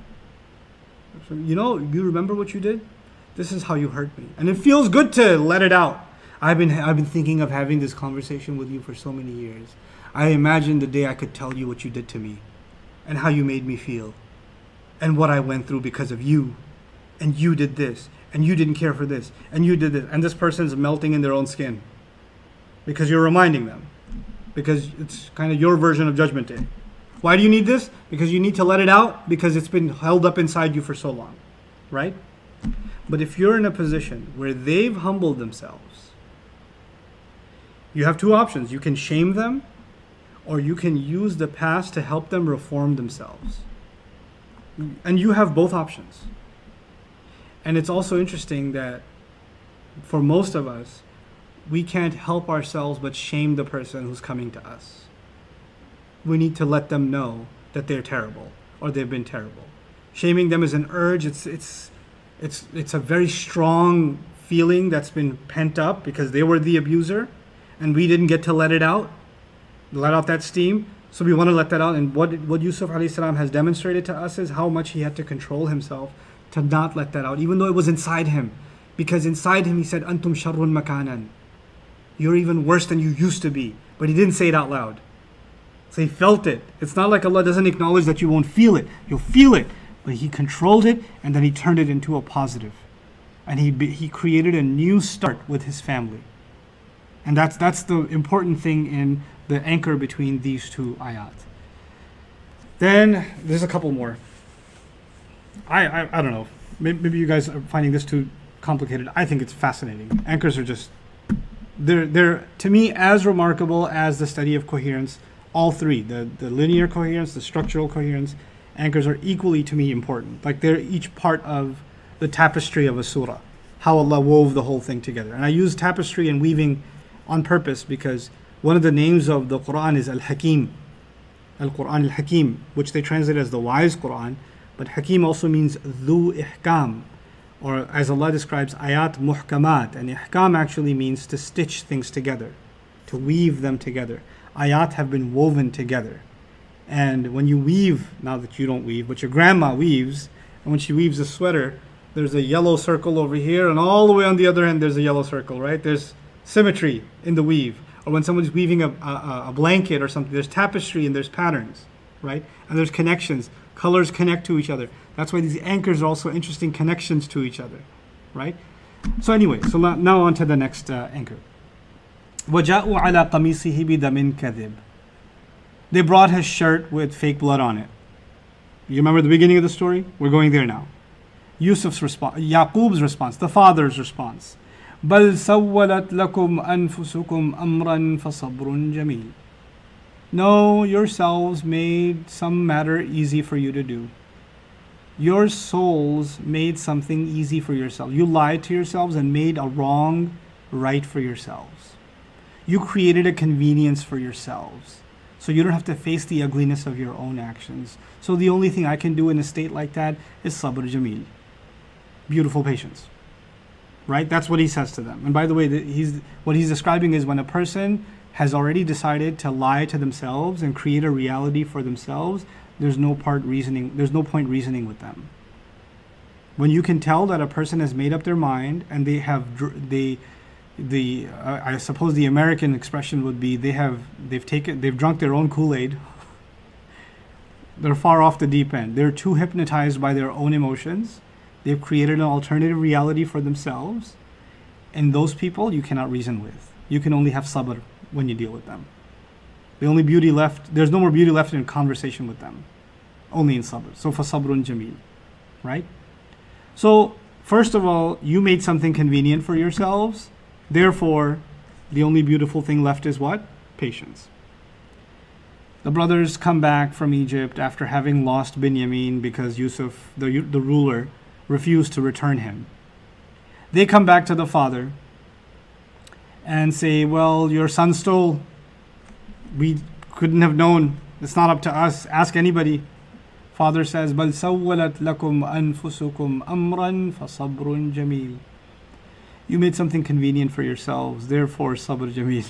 You know, you remember what you did? This is how you hurt me. And it feels good to let it out. I've been I've been thinking of having this conversation with you for so many years. I imagined the day I could tell you what you did to me and how you made me feel and what I went through because of you. And you did this and you didn't care for this and you did this. And this person's melting in their own skin. because you're reminding them. Because it's kind of your version of Judgment Day. Why do you need this? Because you need to let it out because it's been held up inside you for so long, right? But if you're in a position where they've humbled themselves, you have two options. You can shame them, or you can use the past to help them reform themselves. And you have both options. And it's also interesting that for most of us, we can't help ourselves but shame the person who's coming to us. We need to let them know that they're terrible or they've been terrible. Shaming them is an urge. It's it's it's it's a very strong feeling that's been pent up because they were the abuser and we didn't get to let it out, let out that steam. So we want to let that out. And what what Yusuf alayhi salam has demonstrated to us is how much he had to control himself to not let that out, even though it was inside him. Because inside him he said, Antum sharrun makanan. You're even worse than you used to be. But he didn't say it out loud. So he felt it. It's not like Allah doesn't acknowledge that you won't feel it. You'll feel it. But he controlled it and then he turned it into a positive. And he he created a new start with his family. And that's that's the important thing in the anchor between these two ayat. Then there's a couple more. I I, I don't know. Maybe, maybe you guys are finding this too complicated. I think it's fascinating. Anchors are just They're, they're, to me, as remarkable as the study of coherence. All three, the, the linear coherence, the structural coherence, anchors are equally, to me, important. Like they're each part of the tapestry of a surah, how Allah wove the whole thing together. And I use tapestry and weaving on purpose because one of the names of the Quran is Al-Hakim, Al-Quran Al-Hakim, which they translate as the wise Quran. But Hakim also means Dhu Ihkam, or as Allah describes, ayat muhkamat. And ihkam actually means to stitch things together, to weave them together. Ayat have been woven together. And when you weave, now that you don't weave, but your grandma weaves, and when she weaves a sweater, there's a yellow circle over here, and all the way on the other end there's a yellow circle, right? There's symmetry in the weave. Or when someone's weaving a, a, a blanket or something, there's tapestry and there's patterns, right? And there's connections. Colors connect to each other. That's why these anchors are also interesting connections to each other, right? So anyway, so now on to the next uh, anchor. وَجَاءُوا عَلَى قَمِيصِهِ بِدَمٍ كَذِبٍ. They brought his shirt with fake blood on it. You remember the beginning of the story? We're going there now. Yusuf's response, Yaqub's response, the father's response. بَلْ سَوَّلَتْ لَكُمْ أَنفُسُكُمْ أَمْرًا فَصَبْرٌ جَمِيلٌ. No, yourselves made some matter easy for you to do. Your souls made something easy for yourselves. You lied to yourselves and made a wrong right for yourselves. You created a convenience for yourselves. So you don't have to face the ugliness of your own actions. So the only thing I can do in a state like that is sabr jameel. Beautiful patience. Right? That's what he says to them. And by the way, he's what he's describing is when a person has already decided to lie to themselves and create a reality for themselves, there's no part reasoning, there's no point reasoning with them. When you can tell that a person has made up their mind and they have they the uh, I suppose the American expression would be they have they've taken they've drunk their own Kool-Aid. They're far off the deep end. They're too hypnotized by their own emotions. They've created an alternative reality for themselves. And those people you cannot reason with. You can only have sabr when you deal with them. The only beauty left, there's no more beauty left in conversation with them. Only in sabr. So fasabrun jameel. Right? So, first of all, you made something convenient for yourselves. Therefore, the only beautiful thing left is what? Patience. The brothers come back from Egypt after having lost Binyamin because Yusuf, the, the ruler, refused to return him. They come back to the father and say, well, your son stole. We couldn't have known. It's not up to us. Ask anybody. Father says, بَلْ سَوَّلَتْ لَكُمْ أَنفُسُكُمْ أَمْرًا فَصَبْرٌ جَمِيلٌ. You made something convenient for yourselves, therefore sabr jameel.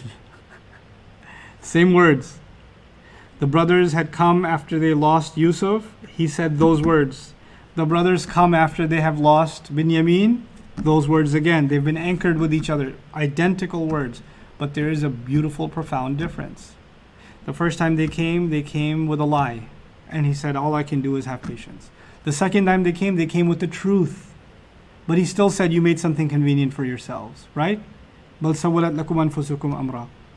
Same words. The brothers had come after they lost Yusuf. He said those words. The brothers come after they have lost Binyamin. Those words again. They've been anchored with each other. Identical words. But there is a beautiful, profound difference. The first time they came, they came with a lie. And he said, all I can do is have patience. The second time they came, they came with the truth. But he still said, you made something convenient for yourselves. Right? بَلْ سَوَّلَتْ لَكُمْ أَنفُسُكُمْ أَمْرًا.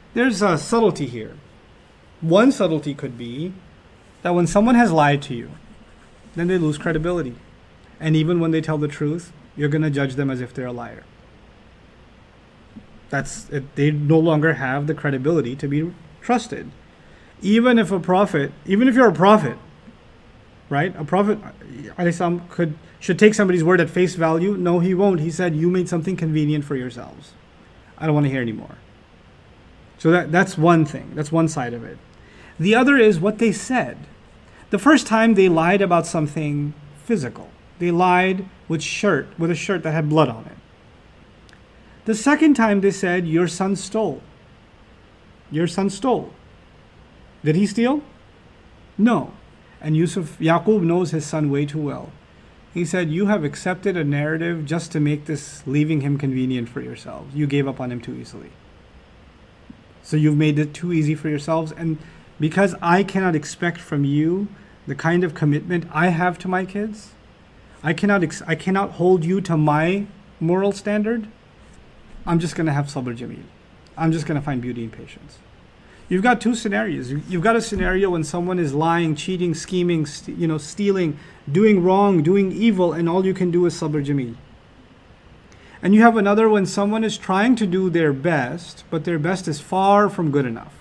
There's a subtlety here. One subtlety could be that when someone has lied to you, then they lose credibility. And even when they tell the truth, you're going to judge them as if they're a liar. That's it, they no longer have the credibility to be trusted. Even if a prophet, even if you're a prophet, right? A prophet alayhi could should take somebody's word at face value. No, he won't. He said, you made something convenient for yourselves. I don't want to hear anymore. So that, that's one thing. That's one side of it. The other is what they said. The first time they lied about something physical. They lied with shirt, with a shirt that had blood on it. The second time they said, your son stole. Your son stole. Did he steal? No. And Yusuf, Yaqub knows his son way too well. He said, you have accepted a narrative just to make this leaving him convenient for yourselves. You gave up on him too easily. So you've made it too easy for yourselves. And because I cannot expect from you the kind of commitment I have to my kids, I cannot ex- I cannot hold you to my moral standard. I'm just going to have sabr jameel. I'm just going to find beauty and patience. You've got two scenarios. You've got a scenario when someone is lying, cheating, scheming, st- you know, stealing, doing wrong, doing evil, and all you can do is sabr jameel. And you have another when someone is trying to do their best, but their best is far from good enough.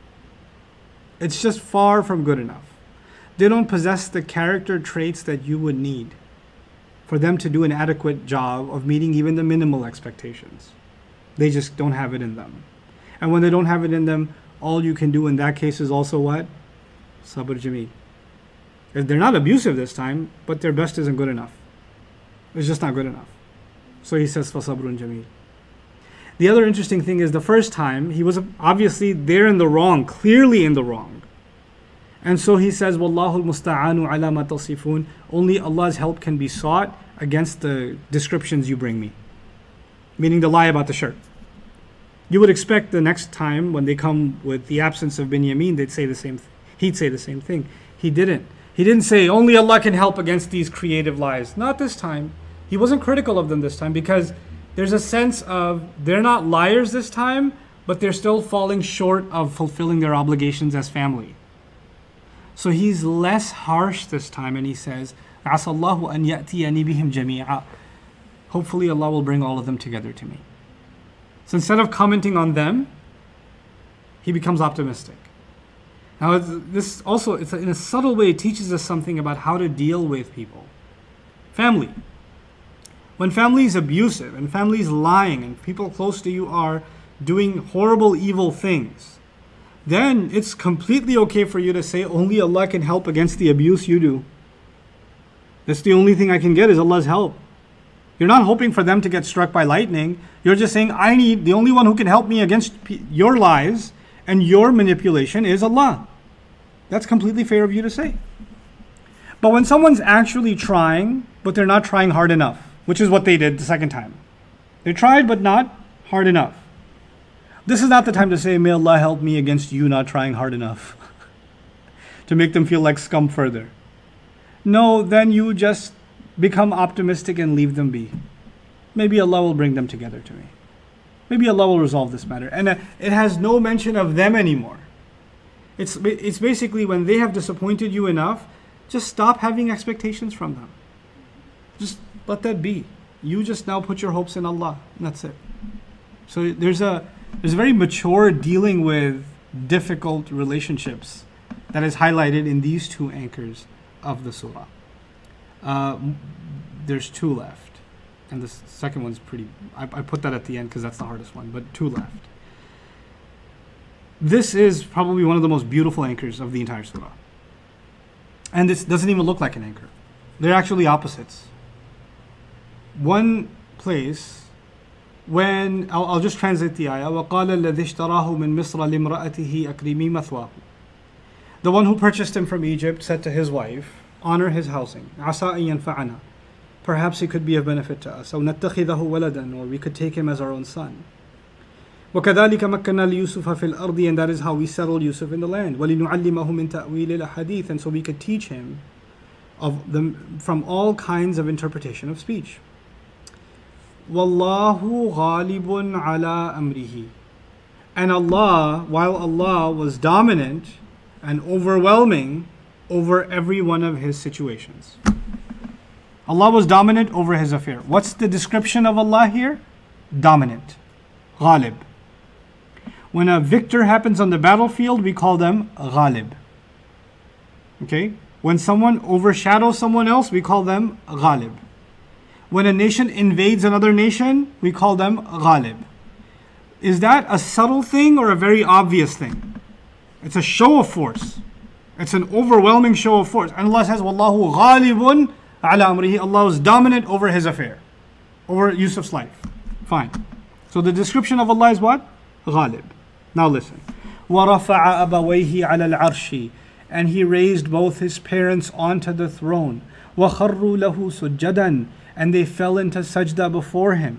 It's just far from good enough. They don't possess the character traits that you would need for them to do an adequate job of meeting even the minimal expectations. They just don't have it in them. And when they don't have it in them, all you can do in that case is also what? Sabr jameel. They're not abusive this time, but their best isn't good enough. It's just not good enough. So he says, فَصَبْرٌ جَمِيلٌ. The other interesting thing is the first time, he was obviously there in the wrong, clearly in the wrong. And so he says, وَاللَّهُ الْمُسْتَعَانُ عَلَى مَا تَصِفُونَ. Only Allah's help can be sought against the descriptions you bring me. Meaning the lie about the shirt. You would expect the next time when they come with the absence of Binyamin, they'd say the same thing. He'd say the same thing. He didn't. He didn't say, only Allah can help against these creative lies. Not this time. He wasn't critical of them this time because there's a sense of they're not liars this time, but they're still falling short of fulfilling their obligations as family. So he's less harsh this time and he says, عَسَى اللَّهُ أَنْ يَأْتِيَنِي بِهِمْ جَمِيعًا. Hopefully Allah will bring all of them together to me. So instead of commenting on them, he becomes optimistic. Now it's, this also, it's in a subtle way, it teaches us something about how to deal with people. Family. When family is abusive and family is lying and people close to you are doing horrible, evil things, then it's completely okay for you to say, only Allah can help against the abuse you do. That's the only thing I can get is Allah's help. You're not hoping for them to get struck by lightning. You're just saying, I need, the only one who can help me against p- your lies and your manipulation is Allah. That's completely fair of you to say. But when someone's actually trying, but they're not trying hard enough, which is what they did the second time. They tried, but not hard enough. This is not the time to say, may Allah help me against you not trying hard enough. To make them feel like scum further. No, then you just become optimistic and leave them be. Maybe Allah will bring them together to me. Maybe Allah will resolve this matter. And uh, it has no mention of them anymore. It's, it's basically when they have disappointed you enough, just stop having expectations from them. Just let that be. You just now put your hopes in Allah. And that's it. So there's a there's a very mature dealing with difficult relationships that is highlighted in these two anchors of the surah. Uh, there's two left. And the second one's pretty... I, I put that at the end because that's the hardest one. But two left. This is probably one of the most beautiful anchors of the entire surah. And this doesn't even look like an anchor. They're actually opposites. One place when I'll, I'll just translate the ayah. وَقَالَ الَّذِي اشْتَرَاهُ مِنْ مِصْرَ لِامْرَأَتِهِ أَكْرِمِي مَثْوَاهُ. The one who purchased him from Egypt said to his wife, honor his housing. عَسَىٰ أَن يَنْفَعَنَا. Perhaps he could be of benefit to us. أو نتخذه ولدا, or we could take him as our own son. وَكَذَلِكَ مَكَّنَّا لِيُوسُفَ فِي الْأَرْضِ, and that is how we settled Yusuf in the land. وَلِنُعَلِّمَهُ مِنْ تَأْوِيلِ الْأَحَادِيثِ, and so we could teach him of them from all kinds of interpretation of speech. وَاللَّهُ غَالِبٌ عَلَىٰ أَمْرِهِ. And Allah, while Allah was dominant and overwhelming over every one of his situations. Allah was dominant over his affair. What's the description of Allah here? Dominant. Ghalib. When a victor happens on the battlefield, we call them ghalib. Okay? When someone overshadows someone else, we call them ghalib. When a nation invades another nation, we call them ghalib. Is that a subtle thing or a very obvious thing? It's a show of force. It's an overwhelming show of force. And Allah says, Wallahu ghalibun ala amrihi. Allah is dominant over his affair, over Yusuf's life. Fine. So the description of Allah is what? Ghalib. Now listen. وَرَفَعَ أَبَوَيْهِ عَلَى الْعَرْشِ. And he raised both his parents onto the throne. وَخَرُّوا لَهُ سُجَّدًا. And they fell into sajda before him.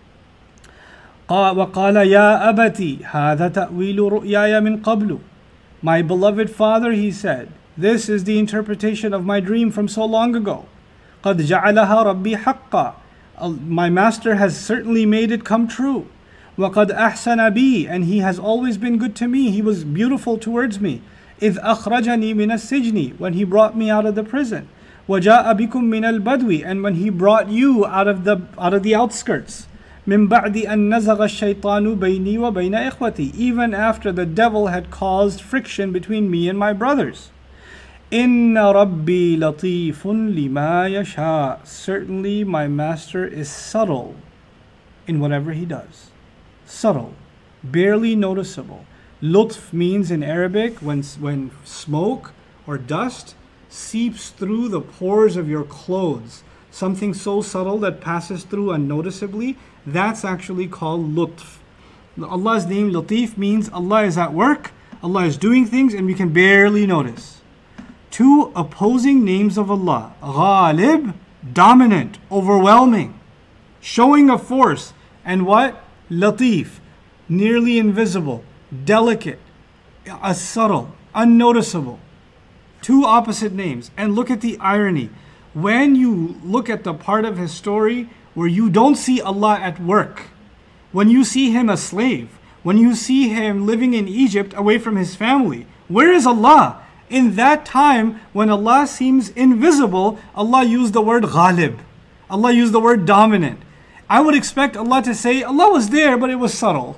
وَقَالَ يَا أَبَتِ هَذَا تَأْوِيلُ رُؤْيَايَ مِنْ قَبْلُ. My beloved father, he said, this is the interpretation of my dream from so long ago. قَدْ جَعَلَهَا رَبِّي حَقًّا. My master has certainly made it come true. وَقَدْ أَحْسَنَ بِي. And he has always been good to me. He was beautiful towards me. إِذْ أَخْرَجَنِي مِنَ السِّجْنِ. When he brought me out of the prison. وَجَاءَ بِكُم مِّنَ الْبَدْوِ. And when he brought you out of the out of the outskirts. مِن بَعْدِ أَن نَزَغَ الشَّيْطَانُ بَيْنِي وَبَيْنَ إِخْوَتِي. Even after the devil had caused friction between me and my brothers. إِنَّ رَبِّي لَطِيفٌ لِمَا يَشَاءُ. Certainly my master is subtle in whatever he does. Subtle, barely noticeable. Lutf means in Arabic when, when smoke or dust seeps through the pores of your clothes. Something so subtle that passes through unnoticeably, that's actually called lutf. Allah's name Latif means Allah is at work, Allah is doing things and we can barely notice. Two opposing names of Allah. Ghalib, dominant, overwhelming, showing a force. And what? Latif, nearly invisible, delicate, a subtle, unnoticeable. Two opposite names. And look at the irony. When you look at the part of his story where you don't see Allah at work, when you see him a slave, when you see him living in Egypt away from his family, where is Allah? In that time when Allah seems invisible, Allah used the word ghalib. Allah used the word dominant. I would expect Allah to say, Allah was there, but it was subtle.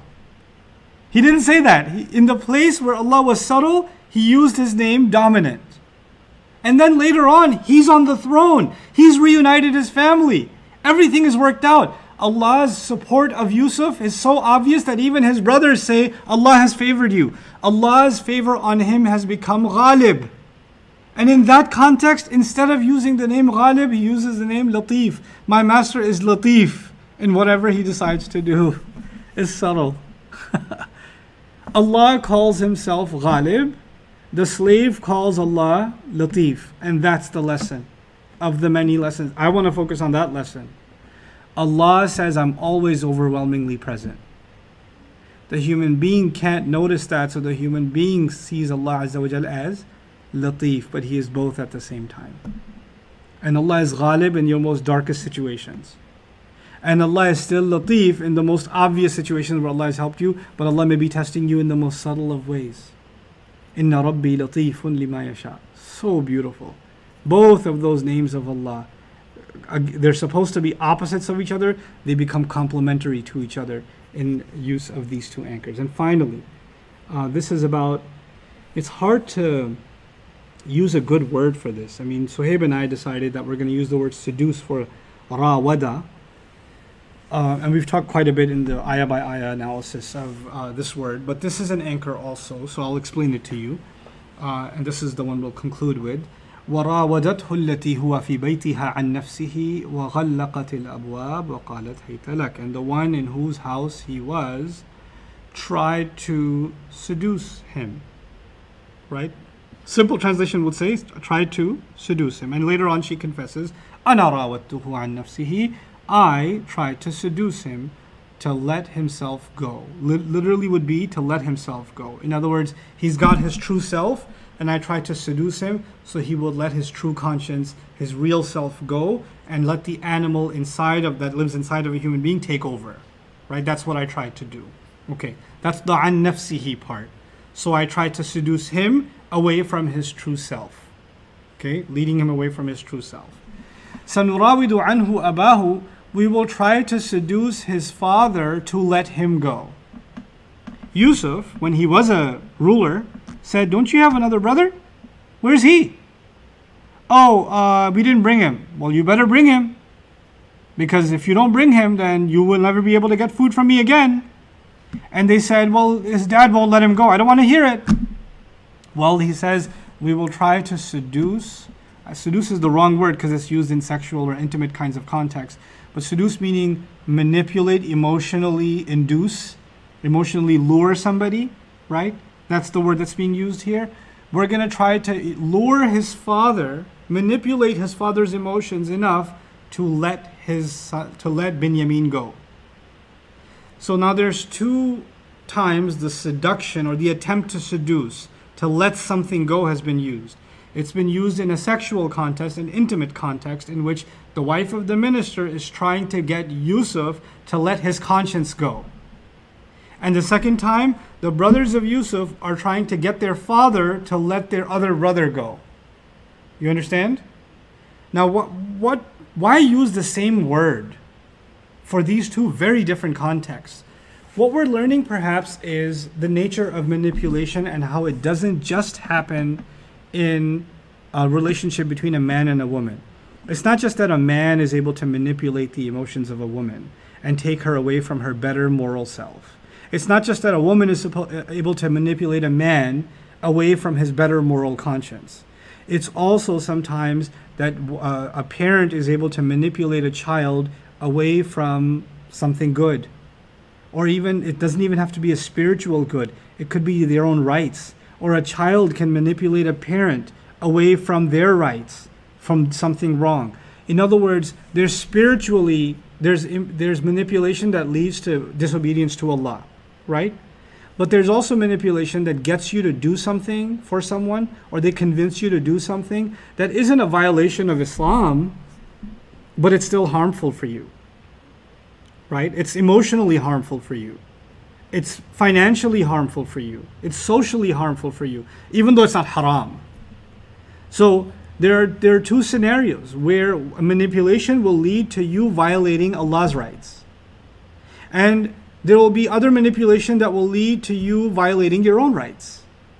He didn't say that. He, in the place where Allah was subtle, he used his name dominant. And then later on, he's on the throne. He's reunited his family. Everything is worked out. Allah's support of Yusuf is so obvious that even his brothers say, Allah has favored you. Allah's favor on him has become Ghalib. And in that context, instead of using the name Ghalib, he uses the name Latif. My master is Latif in whatever he decides to do. It's subtle. Allah calls himself Ghalib. The slave calls Allah Latif. And that's the lesson of the many lessons. I want to focus on that lesson. Allah says, I'm always overwhelmingly present. The human being can't notice that, so the human being sees Allah Azza wa Jal as Latif, but He is both at the same time. And Allah is Ghalib in your most darkest situations. And Allah is still Latif in the most obvious situations where Allah has helped you, but Allah may be testing you in the most subtle of ways. Inna Rabbi Latifun lima yasha. So beautiful. Both of those names of Allah, they're supposed to be opposites of each other. They become complementary to each other in use of these two anchors. And finally, uh, this is about, it's hard to use a good word for this. I mean, Suhaib and I decided that we're going to use the word seduce for rawada. Uh, and we've talked quite a bit in the ayah by ayah analysis of uh, this word. But this is an anchor also, so I'll explain it to you. Uh, and this is the one we'll conclude with. وراودته التي هو في بيتها عن نفسه وغلقت الأبواب وقالت هيت لك. And the one in whose house he was tried to seduce him. Right? Simple translation would say, tried to seduce him. And later on she confesses, أنا راودته عن نفسه. I tried to seduce him to let himself go. Literally would be to let himself go. In other words, he's got his true self, and I tried to seduce him so he would let his true conscience, his real self go, and let the animal inside of that lives inside of a human being take over. Right? That's what I tried to do. Okay, that's the an nafsihi part. So I try to seduce him away from his true self. Okay, leading him away from his true self. سَنُرَاوِدُ عَنْهُ أَبَاهُ, we will try to seduce his father to let him go. Yusuf, when he was a ruler, said, don't you have another brother? Where's he? Oh, uh, we didn't bring him. Well, you better bring him. Because if you don't bring him, then you will never be able to get food from me again. And they said, well, his dad won't let him go. I don't want to hear it. Well, he says, we will try to seduce. Uh, seduce is the wrong word because it's used in sexual or intimate kinds of contexts. But seduce meaning manipulate, emotionally induce, emotionally lure somebody, right? That's the word that's being used here. We're going to try to lure his father, manipulate his father's emotions enough to let his to let Binyamin go. So now there's two times the seduction or the attempt to seduce, to let something go, has been used. It's been used in a sexual context, an intimate context, in which the wife of the minister is trying to get Yusuf to let his conscience go. And the second time, the brothers of Yusuf are trying to get their father to let their other brother go. You understand? Now, what, what, why use the same word for these two very different contexts? What we're learning perhaps is the nature of manipulation and how it doesn't just happen in a relationship between a man and a woman. It's not just that a man is able to manipulate the emotions of a woman and take her away from her better moral self. It's not just that a woman is suppo- able to manipulate a man away from his better moral conscience. It's also sometimes that uh, a parent is able to manipulate a child away from something good. Or even, it doesn't even have to be a spiritual good. It could be their own rights. Or a child can manipulate a parent away from their rights, from something wrong. In other words, there's spiritually, there's there's manipulation that leads to disobedience to Allah, right? But there's also manipulation that gets you to do something for someone, or they convince you to do something that isn't a violation of Islam, but it's still harmful for you, right? It's emotionally harmful for you. It's financially harmful for you. It's socially harmful for you, even though it's not haram. So there are, there are two scenarios where manipulation will lead to you violating Allah's rights. And there will be other manipulation that will lead to you violating your own rights.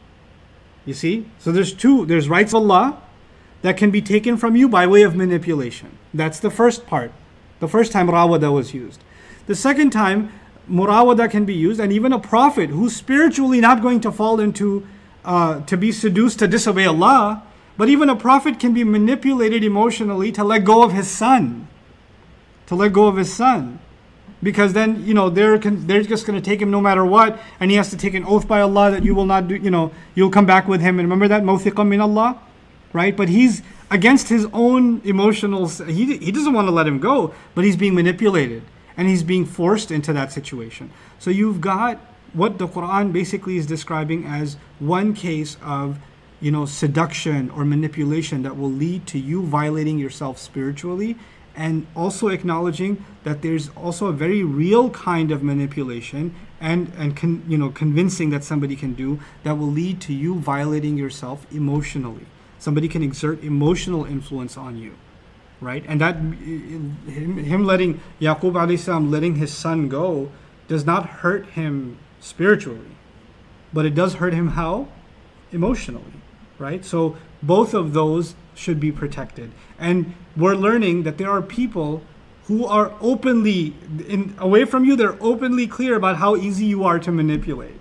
You see? So there's two. There's rights of Allah that can be taken from you by way of manipulation. That's the first part. The first time rawada was used. The second time, murawada can be used, and even a prophet who's spiritually not going to fall into, uh, to be seduced to disobey Allah, but even a prophet can be manipulated emotionally to let go of his son. To let go of his son. Because then, you know, they're con- they're just going to take him no matter what, and he has to take an oath by Allah that you will not do, you know, you'll come back with him. And remember that, mawthiqan min Allah, right? But he's against his own emotional, he, he doesn't want to let him go, but he's being manipulated, and he's being forced into that situation. So you've got what the Quran basically is describing as one case of, you know, seduction or manipulation that will lead to you violating yourself spiritually, and also acknowledging that there's also a very real kind of manipulation and, and con, you know, convincing that somebody can do that will lead to you violating yourself emotionally. Somebody can exert emotional influence on you, right? And that, him, him letting, Yaqub alayhi salam letting his son go does not hurt him spiritually, but it does hurt him how? Emotionally, right? So both of those should be protected. And we're learning that there are people who are openly, in, away from you, they're openly clear about how easy you are to manipulate,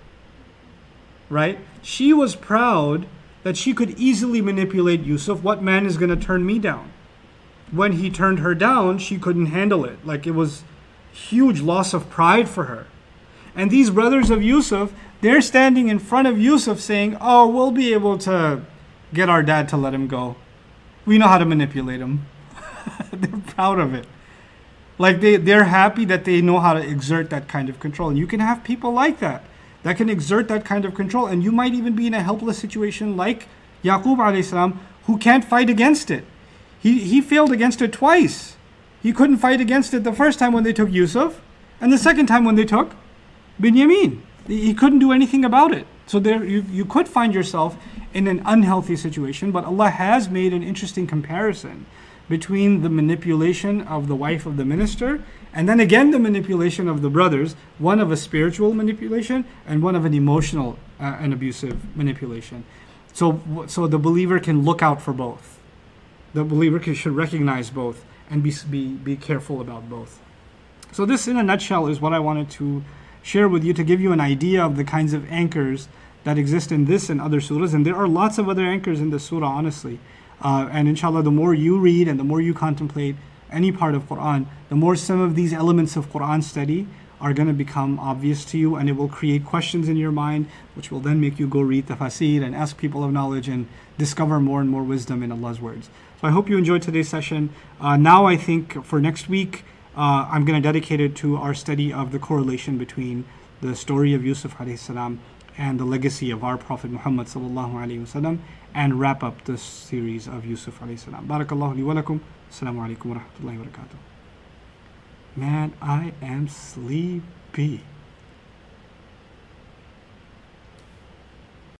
right? She was proud that she could easily manipulate Yusuf. What man is going to turn me down? When he turned her down, she couldn't handle it. Like, it was huge loss of pride for her. And these brothers of Yusuf, they're standing in front of Yusuf saying, oh, we'll be able to get our dad to let him go. We know how to manipulate him. They're proud of it. Like, they, they're happy that they know how to exert that kind of control. And you can have people like that, that can exert that kind of control. And you might even be in a helpless situation like Yaqub alayhi salam, who can't fight against it. He, he failed against it twice. He couldn't fight against it the first time when they took Yusuf, and the second time when they took Binyamin. He couldn't do anything about it. So there, you, you could find yourself in an unhealthy situation, but Allah has made an interesting comparison between the manipulation of the wife of the minister and then again the manipulation of the brothers, one of a spiritual manipulation and one of an emotional uh, and abusive manipulation. So, so the believer can look out for both. The believer can, should recognize both and be, be, be careful about both. So this in a nutshell is what I wanted to share with you to give you an idea of the kinds of anchors that exist in this and other surahs. And there are lots of other anchors in the surah, honestly. Uh, and inshallah, the more you read and the more you contemplate any part of Quran, the more some of these elements of Quran study are going to become obvious to you, and it will create questions in your mind, which will then make you go read tafasir and ask people of knowledge and discover more and more wisdom in Allah's words. So I hope you enjoyed today's session. Uh, now I think for next week, uh, I'm going to dedicate it to our study of the correlation between the story of Yusuf alayhi salam and the legacy of our Prophet Muhammad sallallahu alayhi wasallam, and wrap up this series of Yusuf alayhi salam. Barakallahu li wa lakum. Assalamu alaikum wa rahmatullahi wa barakatuh. Man, I am sleepy.